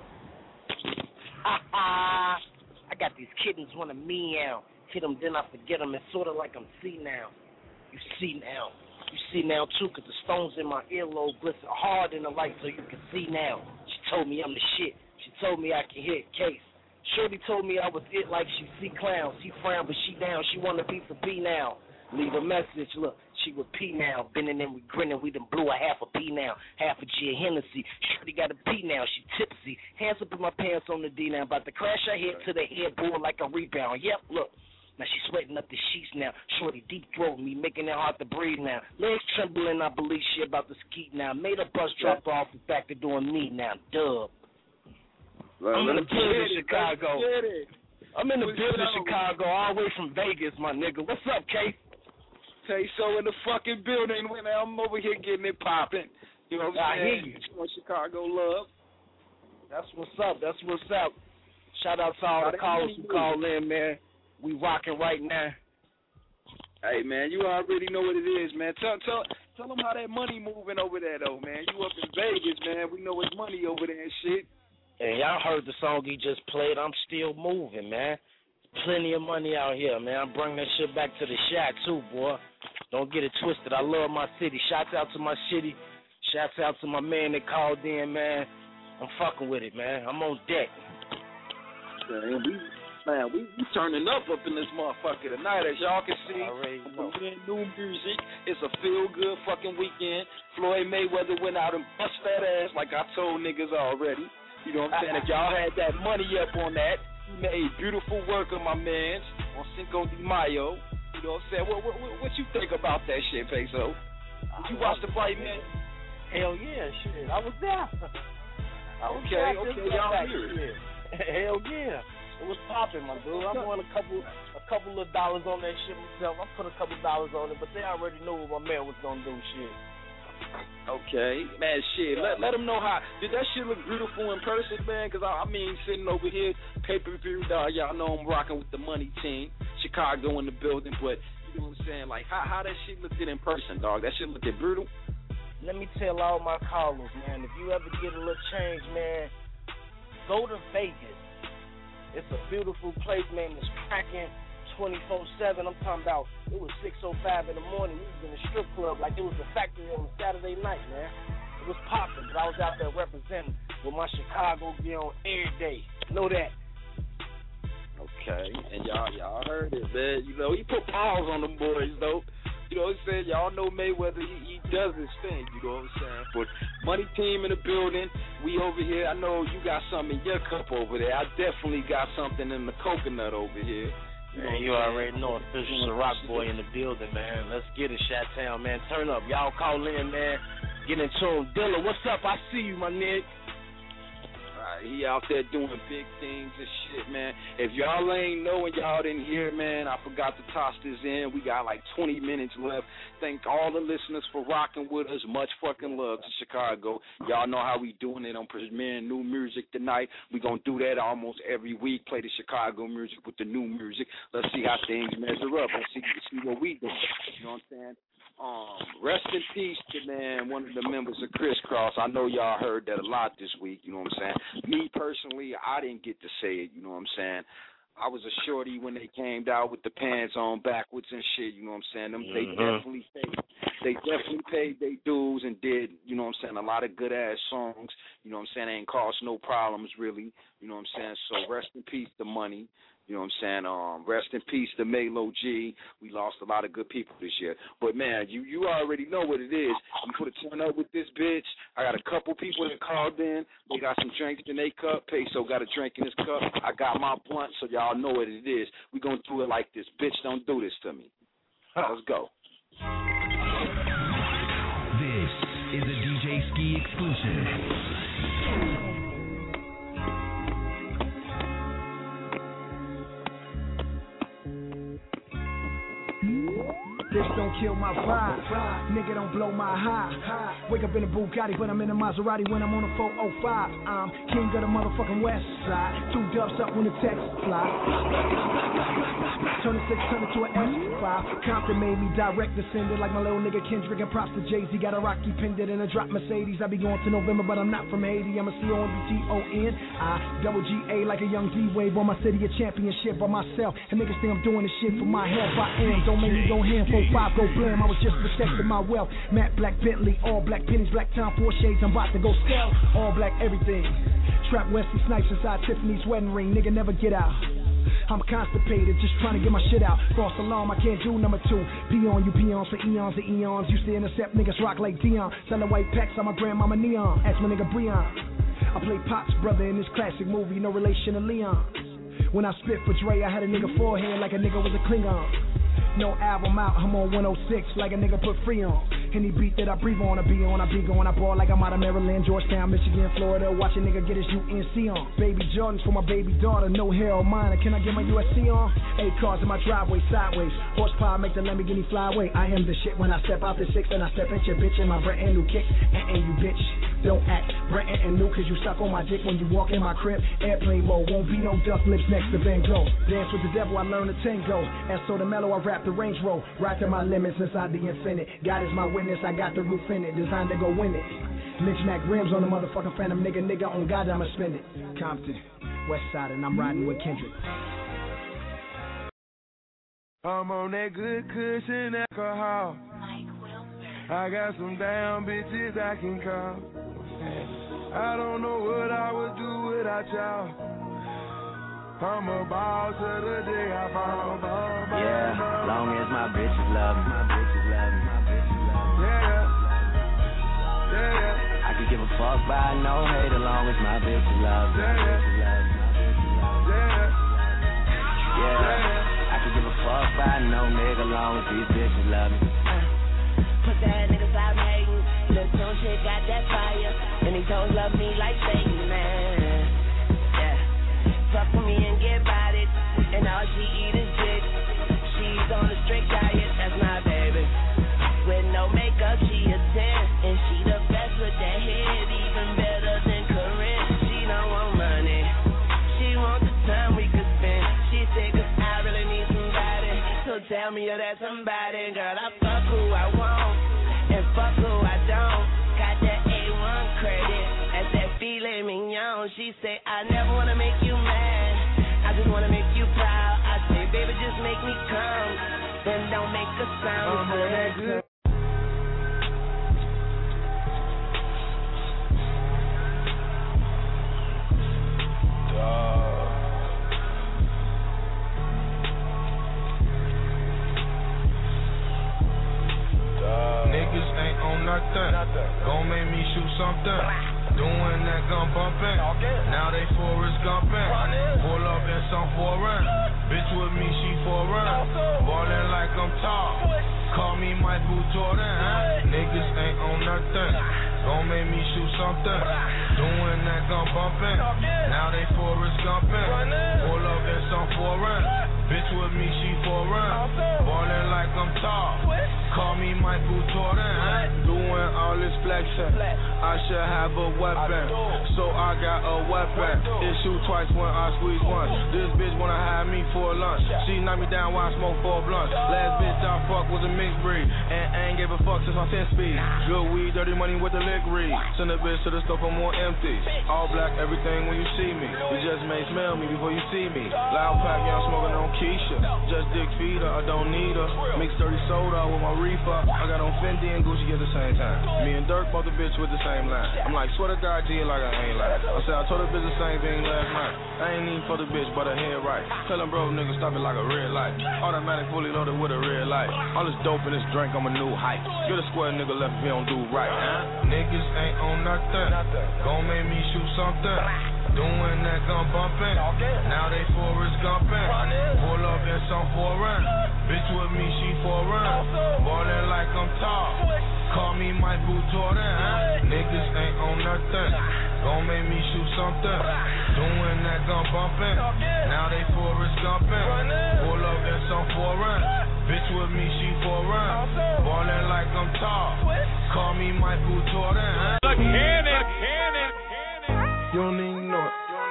I got these kittens wanna meow. Hit them, then I forget them. It's sort of like I'm senile. You see now. You see now, too, because the stones in my earlobe glisten hard in the light so you can see now. She told me I'm the shit. She told me I can hit case. Shorty told me I was it like she see clowns. He frowned, but she down. She want a piece of P now. Leave a message, look, she with P now. Bending and we grinning, we done blew a half a P now. Half a G of Hennessy. Shorty got a P now, she tipsy. Hands up in my pants on the D now. About to crash her head to the headboard like a rebound. Yep, look. Now she sweating up the sheets now. Shorty deep throating me, making it hard to breathe now. Legs trembling, I believe she about to skeet now. Made a bus drop off and back to doing me now. Dub. I'm in the building in Chicago. I'm in the building in Chicago, all the way from Vegas, my nigga. What's up, K? So in the fucking building, when I'm over here getting it popping. You know what I'm saying? I hear you. Chicago love. That's what's up. That's what's up. Shout out to all the callers who call in, man. We rocking right now. Hey, man, you already know what it is, man. Tell them how that money moving over there, though, man. You up in Vegas, man. We know it's money over there and shit. And y'all heard the song he just played, I'm Still Moving, man. Plenty of money out here, man. I'm bringing that shit back to the shack, too, boy. Don't get it twisted. I love my city. Shouts out to my city. Shouts out to my man that called in, man. I'm fucking with it, man. I'm on deck. Man, we turning up in this motherfucker tonight, as y'all can see. Brand new music. It's a feel-good fucking weekend. Floyd Mayweather went out and bust that ass like I told niggas already. You know what I'm saying? If y'all had that money up on that, he made beautiful work of my mans on Cinco de Mayo. You know what I'm saying? What you think about that shit, Peso? Did you watch the fight, man? Hell yeah, shit. I was there. Okay, y'all hear it. Hell yeah. It was popping, my dude. I won a couple of dollars on that shit myself. I put a couple dollars on it, but they already knew what my man was gonna do. Shit. Okay, man, shit. Let them know how. Did that shit look beautiful in person, man? Because I mean, sitting over here, pay-per-view, dog. Y'all know I'm rocking with the money team, Chicago in the building. But you know what I'm saying? Like, how that shit looked in person, dog? That shit looked brutal. Let me tell all my callers, man. If you ever get a little change, man, go to Vegas. It's a beautiful place, man. It's cracking 24/7. I'm talking about it was 6:05 in the morning. We was in a strip club like it was a factory on a Saturday night, man. It was popping, but I was out there representing with my Chicago gear on every day. Know that. Okay, and y'all heard it, man. You know, he put paws on them boys, though. You know what I'm saying? Y'all know Mayweather, he does his thing, you know what I'm saying? But money team in the building, we over here. I know you got something in your cup over there. I definitely got something in the coconut over here. Man, you already know official Rock Boy in the building, man. Let's get it, Chi-Town, man. Turn up. Y'all call in, man. Get in tune. Dilla, what's up? I see you, my nigga. He out there doing big things and shit, man. If y'all ain't know and y'all didn't hear, man, I forgot to toss this in. We got like 20 minutes left. Thank all the listeners for rocking with us. Much fucking love to Chicago. Y'all know how we doing it on premiering new music tonight. We gonna do that almost every week. Play the Chicago music with the new music. Let's see how things measure up. Let's see what we do. You know what I'm saying? Rest in peace to, man, one of the members of Criss Cross. I know y'all heard that a lot this week, you know what I'm saying? Me personally, I didn't get to say it, you know what I'm saying? I was a shorty when they came down with the pants on backwards and shit, you know what I'm saying? They definitely paid their dues and did, you know what I'm saying, a lot of good ass songs, you know what I'm saying? They ain't caused no problems really, you know what I'm saying? So rest in peace to Money. You know what I'm saying? Rest in peace to Maylo G. We lost a lot of good people this year. But, man, you already know what it is. I'm going to turn up with this bitch. I got a couple people that called in. They got some drinks in their cup. Peso got a drink in his cup. I got my blunt, so y'all know what it is. We going to do it like this. Bitch, don't do this to me. Let's go. This is a DJ Ski exclusive. This don't kill my vibe. Nigga don't blow my high. Wake up in a Bugatti, but I'm in a Maserati when I'm on a 405. I'm king of the motherfucking West Side. 2 dubs up when the text fly. Turn a 600 to an S5. Compton made me direct descendant like my little nigga Kendrick, and props to Jay-Z. Got a Rocky pendant and a drop Mercedes. I be going to November, but I'm not from Haiti. I'm a C-O-N-B-T-O-N. I double G-A like a young D-Wave on my city of championship by myself. And niggas think I'm doing this shit for my help. I am. Don't make me go ham. 4-5 go blam. I was just protecting my wealth. Matte black Bentley, all black pennies, black Tom 4 shades. I'm about to go stealth. All black everything. Trap Wesley Snipes inside Tiffany's wedding ring. Nigga never get out. I'm constipated, just trying to get my shit out. False alarm, I can't do number 2. Pee on you peons for eons and eons. Used to intercept niggas rock like Dion. Selling white packs on my grandmama Neon. Ask my nigga Breon. I play Pop's brother in this classic movie, no relation to Leon. When I spit for Dre, I had a nigga forehead like a nigga was a Klingon. No album out, I'm on 106 like a nigga put free on. Any beat that I breathe on, I be going. I ball like I'm out of Maryland, Georgetown, Michigan, Florida. Watch a nigga get his UNC on. Baby Jordans for my baby daughter, no hair on mine. Can I get my USC on? 8 cars in my driveway, sideways. Horsepower make the Lamborghini fly away. I am the shit when I step out the 6 and I step at your bitch in my brand new kicks. And you bitch, don't act brand and new cause you suck on my dick when you walk in my crib. Airplane mode, won't be no duck lips next to Van Gogh. Dance with the devil, I learned to tango. And so the mellow, I rap the Range Rover. Right to my limits inside the infinite. God is my witness, I got the roof in it. Designed to go win it. Mitch Mac rims on the motherfucking Phantom, nigga on God I'ma spend it. Compton, West Side, and I'm riding with Kendrick. I'm on that good cushion alcohol. I got some damn bitches I can call. I don't know what I would do without y'all. I'm a ball to the day I fall. Yeah, long as my bitches love me. Yeah. I could give a fuck by no hate as long as my bitches love me. Yeah. I could give a fuck by no nigga long as these bitches love me. Put that nigga stop hating. Lil' Tune shit got that fire. And these hoes love me like Satan, man. Yeah. Fuck with me and get bodied. And all she eat is dick. She's on a strict diet, that's my baby. With no makeup, she a 10. And she the best with that head, even better than Corinne. She don't want money. She want the time we could spend. She said, 'cause I really need somebody. So tell me you're that somebody. Girl, I fuck who I want. And fuck who I don't. Got that A1 credit. That's that filet mignon. She say, I never wanna make you mad. I just wanna make you proud. I say, baby, just make me come. Then don't make a sound. Niggas ain't on nothing. Gon' make me shoot something. Doing that gun bumping. Now they Forrest Gumping. Pull up in some foreign. Bitch with me, she foreign. Ballin' like I'm tall. Call me Michael Jordan. Niggas ain't on nothing. Gon' make me shoot something. Doing that gun bumping. Now they Forrest Gumping. Pull up in some foreign. Bitch with me, she foreign. Ballin' like I'm tall. Call me Michael Jordan. Doing all this flexing. I should have a weapon. So I got a weapon. It shoot twice when I squeeze once. This bitch wanna have me for lunch. She knocked me down while I smoke 4 blunts. Last bitch I fucked was a mixed breed. And I ain't gave a fuck since my 10 speed. Good weed, dirty money with the lick read. Send a bitch to the store for more empties. All black, everything when you see me. You just may smell me before you see me. Loud pack, yeah, I'm smoking on Keisha. Just dick feed her, I don't need her. Mix dirty soda with my reefer. I got on Fendi and Gucci at the same time. Me and Dirk bought the bitch with the same line. I'm like, swear to God, G, like I ain't lying. I said I told the bitch the same thing last night. I ain't even for the bitch, but her head right. Tell them bro, nigga, stop it like a red light. Automatic fully loaded with a red light. All this dope in this drink, I'm a new hype. Get a square nigga left if he don't do right. Niggas ain't on nothing. Gon' make me shoot something. Doing that gun bumping. Now they Forrest Gumping. Pull up in some foreign. Bitch with me, she foreign. Ballin' like I'm tall. Call me Michael Jordan. Niggas ain't on nothing. Gon' make me shoot something. Doing that gun bumping. Now they Forrest Gumping. Pull up in some foreign. Bitch with me, she foreign. Ballin' like I'm tall. Call me Michael Jordan. The cannon. You don't even know it.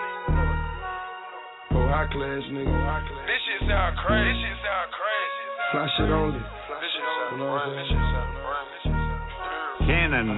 Oh, high class nigga. This shit sound crazy. Fly shit only. You know what I'm saying? Cannon.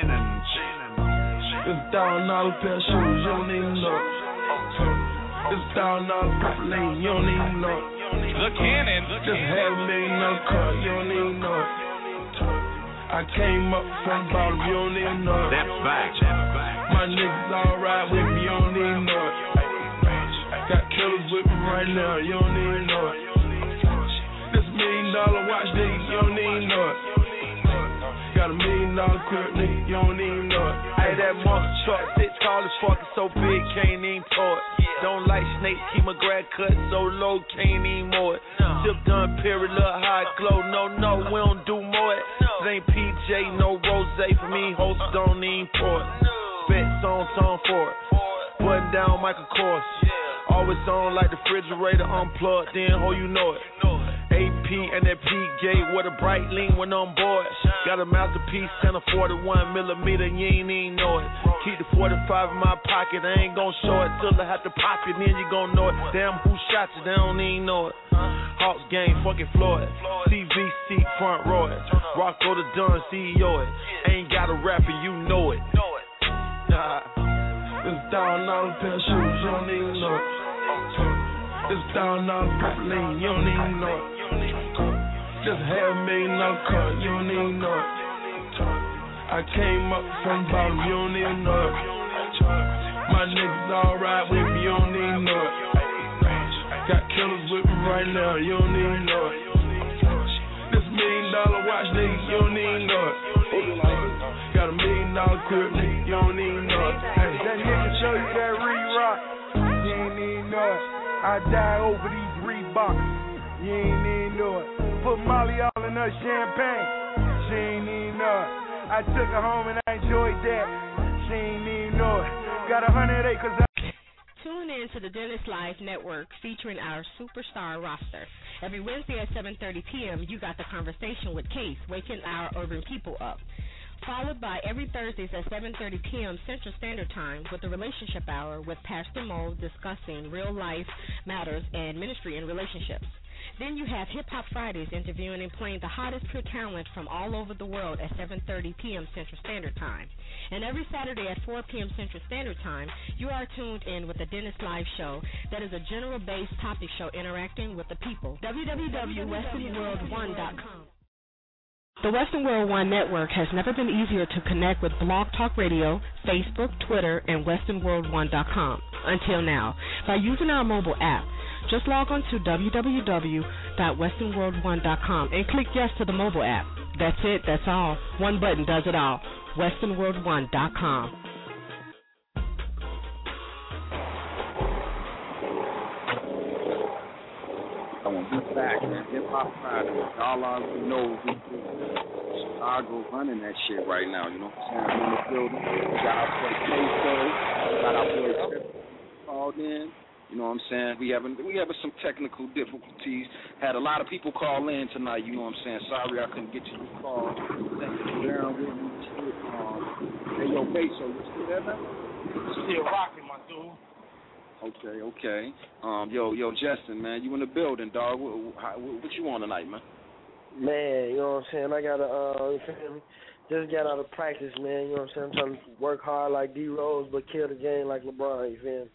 It's $1,000 pair of shoes, you don't even know it. It's $1,000 purple lane, you don't even know it. The cannon. Just $500,000 car, you don't even know it. I came up from bottom, you don't even know it. That's back. My niggas all ride with me, you don't even know it. Got killers with me right now, you don't even know it. This $1 million watch, nigga, you don't even know it. Got $1 million crib, nigga, you don't even know it. Hey, that monster truck, sit tall as fuck, so big, can't even tow it. Don't like snakes, keep my grad cut so low, can't even mow it. Tip done, period, little high glow, no, we don't do more it. It ain't PJ, no rose for me, host don't even pour it. Spit song for it. Button down Michael Kors. Always on like the refrigerator unplugged, then ho you know it. AP and that P gate with a bright lean when on board. Got a masterpiece and a 41mm, you ain't even know it. Keep the 45 in my pocket, I ain't gon' show it till I have to pop it, then you gon' know it. Damn, who shot you, they don't even know it. Hawks game, fucking Floyd. CVC front row it. Rocko the Dunn, CEO it. Ain't got a rap and you know it. Nah. It's $1,000 pair of shoes, you don't even know it. It's $1,000 propylene, you don't even know it. Just $500,000 car, you don't even know it. I came up from bottom, you don't even know it. My niggas all ride with me, you don't even know it. Got killers with me right now, you don't even know it. This $1 million watch, nigga, you don't even know it. Got $1 million crib, nigga, you don't even know it. Hey, that nigga show you that re-rock, you ain't even know it. I die over these Reeboks, you ain't even know it. Put Molly all in her champagne, she ain't even know it. I took her home and I enjoyed that, she ain't even know it. Got 100 acres. Tune in to the Dennis Live Network featuring our superstar roster. Every Wednesday at 7:30 p.m., you got the conversation with Case, waking our urban people up. Followed by every Thursdays at 7:30 p.m. Central Standard Time with the Relationship Hour with Pastor Mo discussing real life matters and ministry and relationships. Then you have Hip Hop Fridays interviewing and playing the hottest pure talent from all over the world at 7:30 p.m. Central Standard Time. And every Saturday at 4 p.m. Central Standard Time, you are tuned in with the Dennis Live Show that is a general-based topic show interacting with the people. www.westernworld1.com. The Western World One Network has never been easier to connect with Blog Talk Radio, Facebook, Twitter, and westernworld1.com until now by using our mobile app. Just log on to www.westernworld1.com and click yes to the mobile app. That's it, that's all. One button does it all. westernworld1.com. I want to be back, man. Hip Hop Friday. All I know is Chicago running that shit right now. You know what I'm saying? I'm in the building. Got our boy Queso. Got our boy called in. You know what I'm saying? We having some technical difficulties. Had a lot of people call in tonight. You know what I'm saying? Sorry I couldn't get you to call. Thank you for bearing with me. Hey, yo, Queso, you still there, man? Still rocking, my dude. Okay. Yo, Justin, man, you in the building, dog. What you on tonight, man? Man, you know what I'm saying? I gotta, you feel me? Just got out of practice, man. You know what I'm saying? I'm trying to work hard like D Rose, but kill the game like LeBron. You feel me?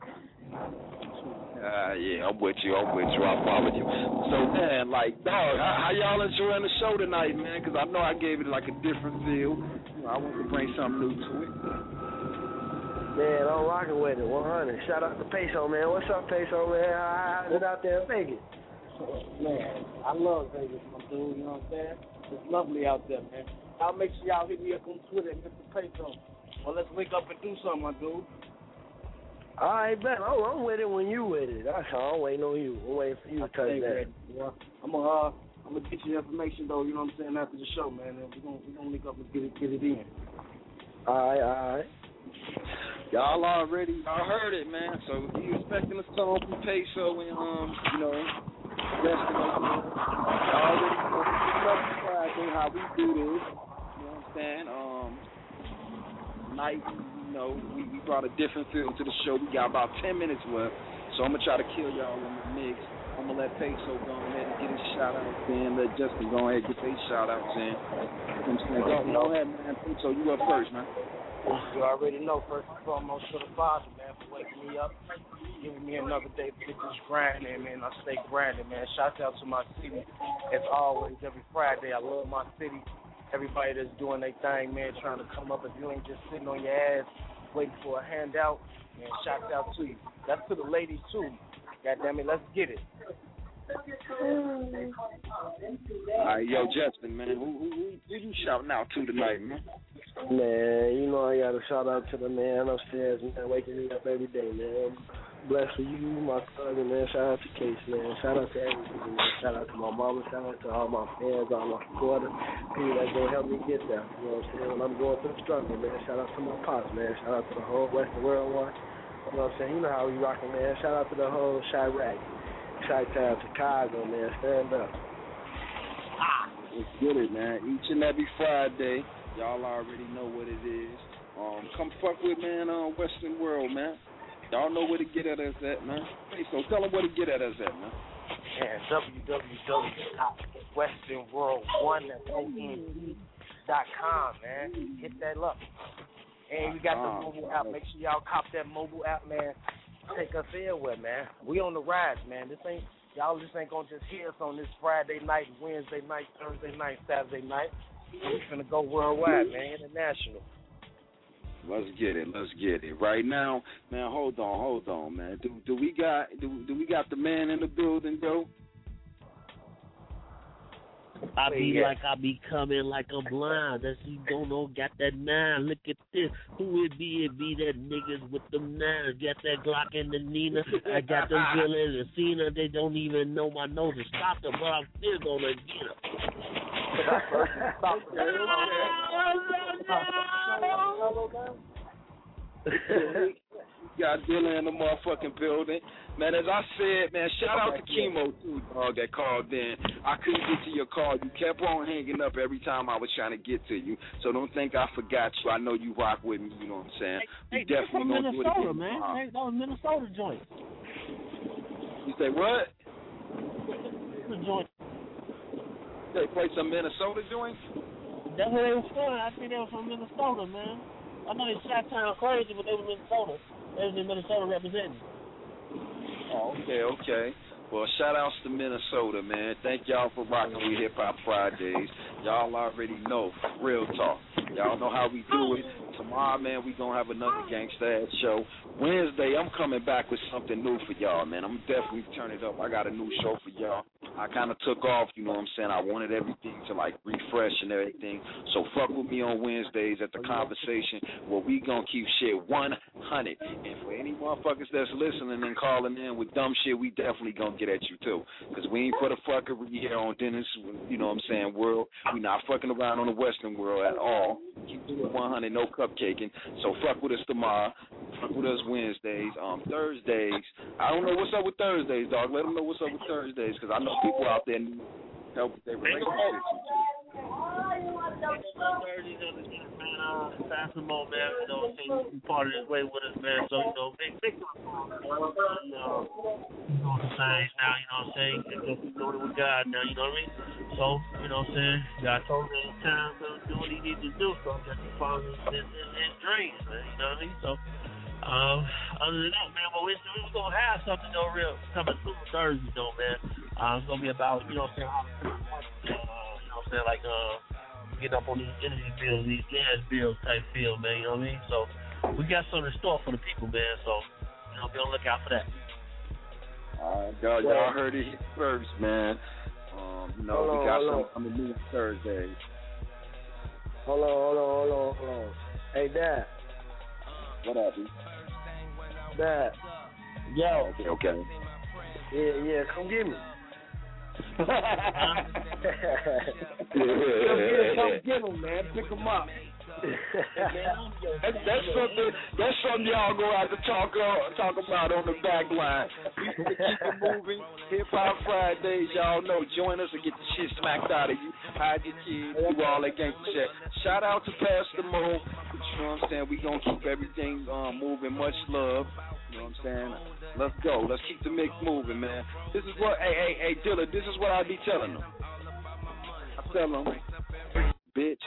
Yeah, I'm with you. I follow you. So, man, like, dog, how y'all enjoying the show tonight, man? Because I know I gave it like a different feel. You know, I want to bring something new to it. Man, I'm rocking with it, 100. Shout out to Peso, man. What's up, Peso, man? How's it out there in Vegas? Man, I love Vegas, my dude. You know what I'm saying? It's lovely out there, man. I'll make sure y'all hit me up on Twitter and Mr. Peso. Well, let's link up and do something, my dude. All right, man. I'm with it when you with it. That's all. I'm waiting on you. I'm waiting for you to touch that. Yeah. I'm gonna get you the information though. You know what I'm saying, after the show, man. And we're gonna link up and get it in. All right. Y'all heard it, man. So if you expecting a song from Peso and you know, rest of us, y'all already know Friday how we do this. You know what I'm saying? Tonight, you know, we brought a different feel to the show. We got about 10 minutes left, so I'm gonna try to kill y'all in the mix. I'm gonna let Peso go ahead and get his shout outs in. Let Justin go ahead and get their shout outs in. You know what I'm saying? Go ahead, man. Peso, you up first, man. You already know, first and foremost, to the Father, man, for waking me up, giving me another day to get this grinding, man. I stay grinding, man. Shout out to my city, as always, every Friday. I love my city. Everybody that's doing their thing, man, trying to come up. If you ain't just sitting on your ass waiting for a handout, man, shout out to you. That's to the ladies, too. God damn it, let's get it. All right, yo, Justin, man, who you shouting out to tonight, man? Man, you know I got to shout out to the man upstairs, man, waking me up every day, man. Blessed for you, my cousin, man. Shout out to Case, man. Shout out to everybody, man. Shout out to my mama. Shout out to all my fans, all my supporters, people that's going to help me get there. You know what I'm saying? When I'm going through the struggle, man. Shout out to my pops, man. Shout out to the whole Western World One. You know what I'm saying? You know how we rocking, man. Shout out to the whole Chirac, Chi-Town, Chicago, man. Stand up. Let's get it, man. Each and every Friday, y'all already know what it is. Come fuck with, man, Western World, man. Y'all know where to get at us at, man. Hey, so tell them where to get at us at, man. and www.westernworld1.com, man. Hit that up. And we got the mobile app. Make sure y'all cop that mobile app, man. Take us everywhere, man. We on the rise, man. Y'all just ain't gonna just hear us on this Friday night, Wednesday night, Thursday night, Saturday night. We're gonna go worldwide, man, international. Let's get it. Right now, man. Hold on, man. Do we got the man in the building, though? I be coming like a blind. That you don't know, got that nine. Look at this. Who it be? It be that niggas with them nines. Got that Glock and the Nina. I got them Bill and the Cena. They don't even know my nose to stop them, but I'm still gonna get them. Got Dylan in the motherfucking building. Man, as I said, man, shout out to Chemo, too, dog, that called in. I couldn't get to your call. You kept on hanging up every time I was trying to get to you. So don't think I forgot you. I know you rock with me, you know what I'm saying? Hey, definitely from Minnesota, man. Hey, that was Minnesota joint. You say what? The joint. They play some Minnesota joints? That's where they was from. I think they were from Minnesota, man. I know they shot town crazy, but they were Minnesota. They was in Minnesota representing. Oh, okay. Well, shout-outs to Minnesota, man. Thank y'all for rocking with Hip Hop Fridays. Y'all already know, real talk. Y'all know how we do it. Tomorrow, man, we going to have another Gangsta Ass show. Wednesday, I'm coming back with something new for y'all, man. I'm definitely turn it up. I got a new show for y'all. I kind of took off, you know what I'm saying? I wanted everything to, like, refresh and everything. So fuck with me on Wednesdays at The Conversation where we going to keep shit 100. And for any motherfuckers that's listening and calling in with dumb shit, we definitely going to get at you, too. Because we ain't for the fuckery here on Dennis, you know what I'm saying, world. We not fucking around on the Western world at all. Keep doing 100, no cupcaking. So fuck with us tomorrow. Fuck with us Wednesdays. Thursdays, I don't know what's up with Thursdays, dog. Let them know what's up with Thursdays, because I know people out there need help with their relationships. Pass them on, man. You know, say you part of this way with us, man. So, you know, big things now, you know what I'm saying? Keep doing it with God now, you know what I mean? So, you know what I'm saying? God told me it's time to do what he needs to do, so I'm just following his dreams, man, you know what I mean? So, other than that, man, but we're going to have something, though, real coming soon Thursday, though, man. It's going to be about, you know what I'm saying, you know what I'm saying, like, get up on these energy bills, these gas bills type feel, man, you know what I mean? So we got something in store for the people, man, so, you know, be on the lookout for that. All right, y'all heard it first, man. You know, we got something coming new Thursday. Hold on. Hey, Dad. What up, dude? Dad. Yo. Okay. Yeah, come get me. Come get him, man. Pick him up. That's something y'all gonna have to talk about on the back line. We keep it moving. Hip Hop Fridays, y'all know. Join us and get the shit smacked out of you. Hide your kids, do all that gangsta shit. Shout out to Pastor Mo. You know what I'm saying? We gonna keep everything moving. Much love. You know what I'm saying? Let's go. Let's keep the mix moving, man. This is what, hey, Dilla, this is what I be telling them. I tell them, bitch.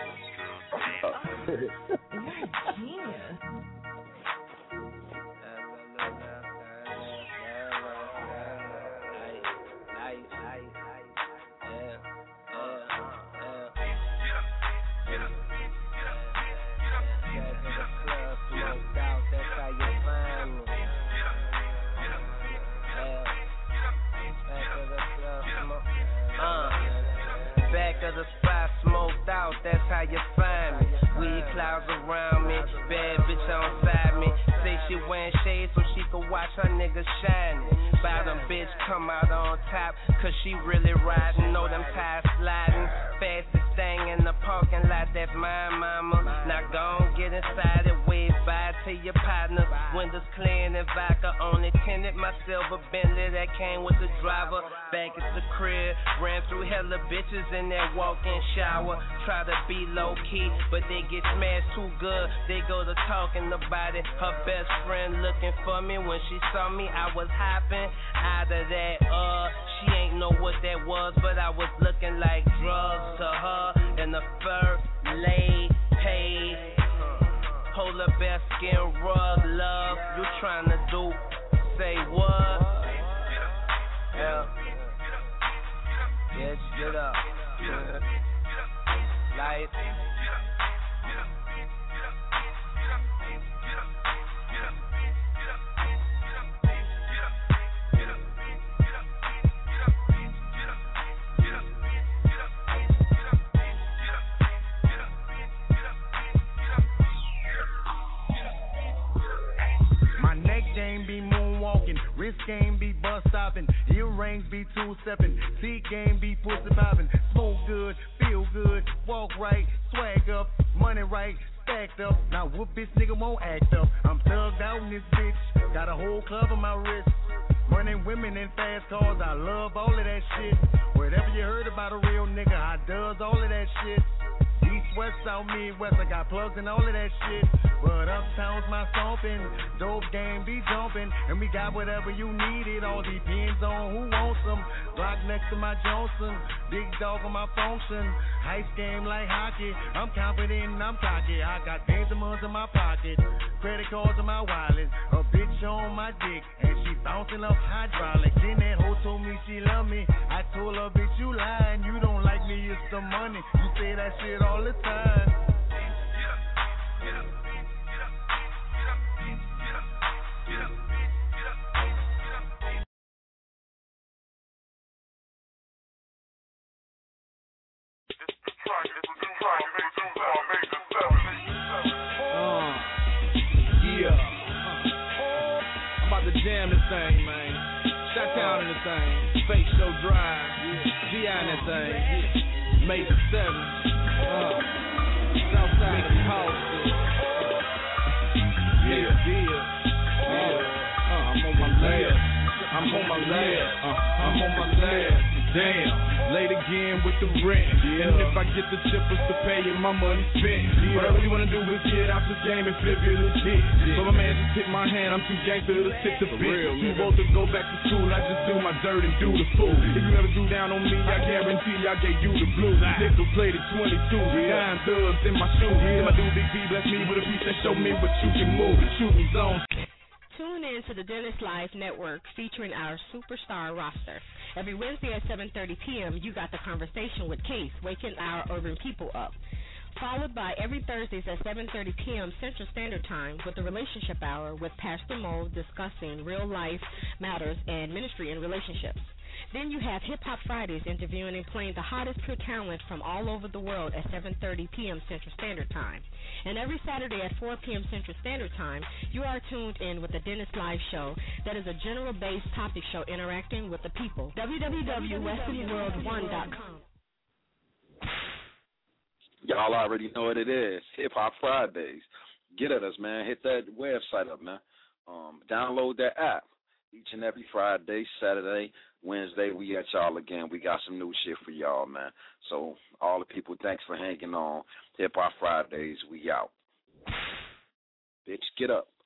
Back of the spot, smoked out, that's how you find me. Weed clouds around me, bad bitch on side me. Say she wearing shades so she can watch her niggas shining. Bottom bitch come out on top, cause she really riding. Know them tires sliding, fastest thing in the parking lot, that's my mama. Now gon' get inside and wave bye to your partners. Windows clear and vodka only tinted. My silver Bentley that came with the driver. Back at the crib, ran through hella bitches in that walk-in shower. Try to be low-key, but they get smashed too good. They go to talking about it. Her best friend looking for me. When she saw me, I was hopping out of that, she ain't know what that was, but I was looking like drugs to her. And the first lay paid. Polar bear skin rug, love. You tryna do, say what? Yeah. Yeah, get up. Light. Game be moonwalking, wrist game be bus stopping, earrings be 2-stepping, seat game be pussy popping, smoke good, feel good, walk right, swag up, money right, stacked up. Now what bitch nigga won't act up? I'm thugged out in this bitch, got a whole club on my wrist. Money, women, and fast cars, I love all of that shit. Whatever you heard about a real nigga, I does all of that shit. East, west, south, midwest, I got plugs and all of that shit. But uptown's my stomping, dope game be jumping, and we got whatever you need. It all depends on who wants them. Glock next to my Johnson, big dog on my function. Ice game like hockey, I'm confident and I'm cocky. I got Benzemans in my pocket, credit cards in my wallet, a bitch on my dick, and she bouncing up hydraulics. Then that hoe told me she love me. I told her, bitch, you lying, you don't like me, it's the money. You say that shit all the time. Yeah. I'm about to jam this thing, man. Shot-town in this thing. Fake Show Drive. G.I. in that thing. May the 7th. Southside of Hollywood. I'm on my lab. I'm on my lab. Damn, late again with the rent. And if I get the chippers to pay it, my money spent. What I really wanna do is get out this game and flip it legit. But my man just hit my hand, I'm too gangster to stick to bitch. Too old to go back to school, I just do my dirt and do the fool. If you ever do down on me, I guarantee I gave you the blue. Nickel plated 22, dime dubs in my shoes. And my dude Big B bless me with a piece that show me what you can move. Shooting zone. Tune in to the Dennis Live Network featuring our superstar roster. Every Wednesday at 7:30 p.m., you got the conversation with Case, waking our urban people up. Followed by every Thursdays at 7:30 p.m. Central Standard Time with the Relationship Hour with Pastor Mo discussing real-life matters and ministry and relationships. Then you have Hip Hop Fridays interviewing and playing the hottest pure talent from all over the world at 7:30 p.m. Central Standard Time. And every Saturday at 4 p.m. Central Standard Time, you are tuned in with the Dennis Live Show that is a general-based topic show interacting with the people. www.westernworld1.com. Y'all already know what it is. Hip Hop Fridays. Get at us, man. Hit that website up, man. Download that app. Each and every Friday, Saturday, Wednesday, we at y'all again. We got some new shit for y'all, man. So all the people, thanks for hanging on. Hip Hop Fridays, we out. Bitch, get up.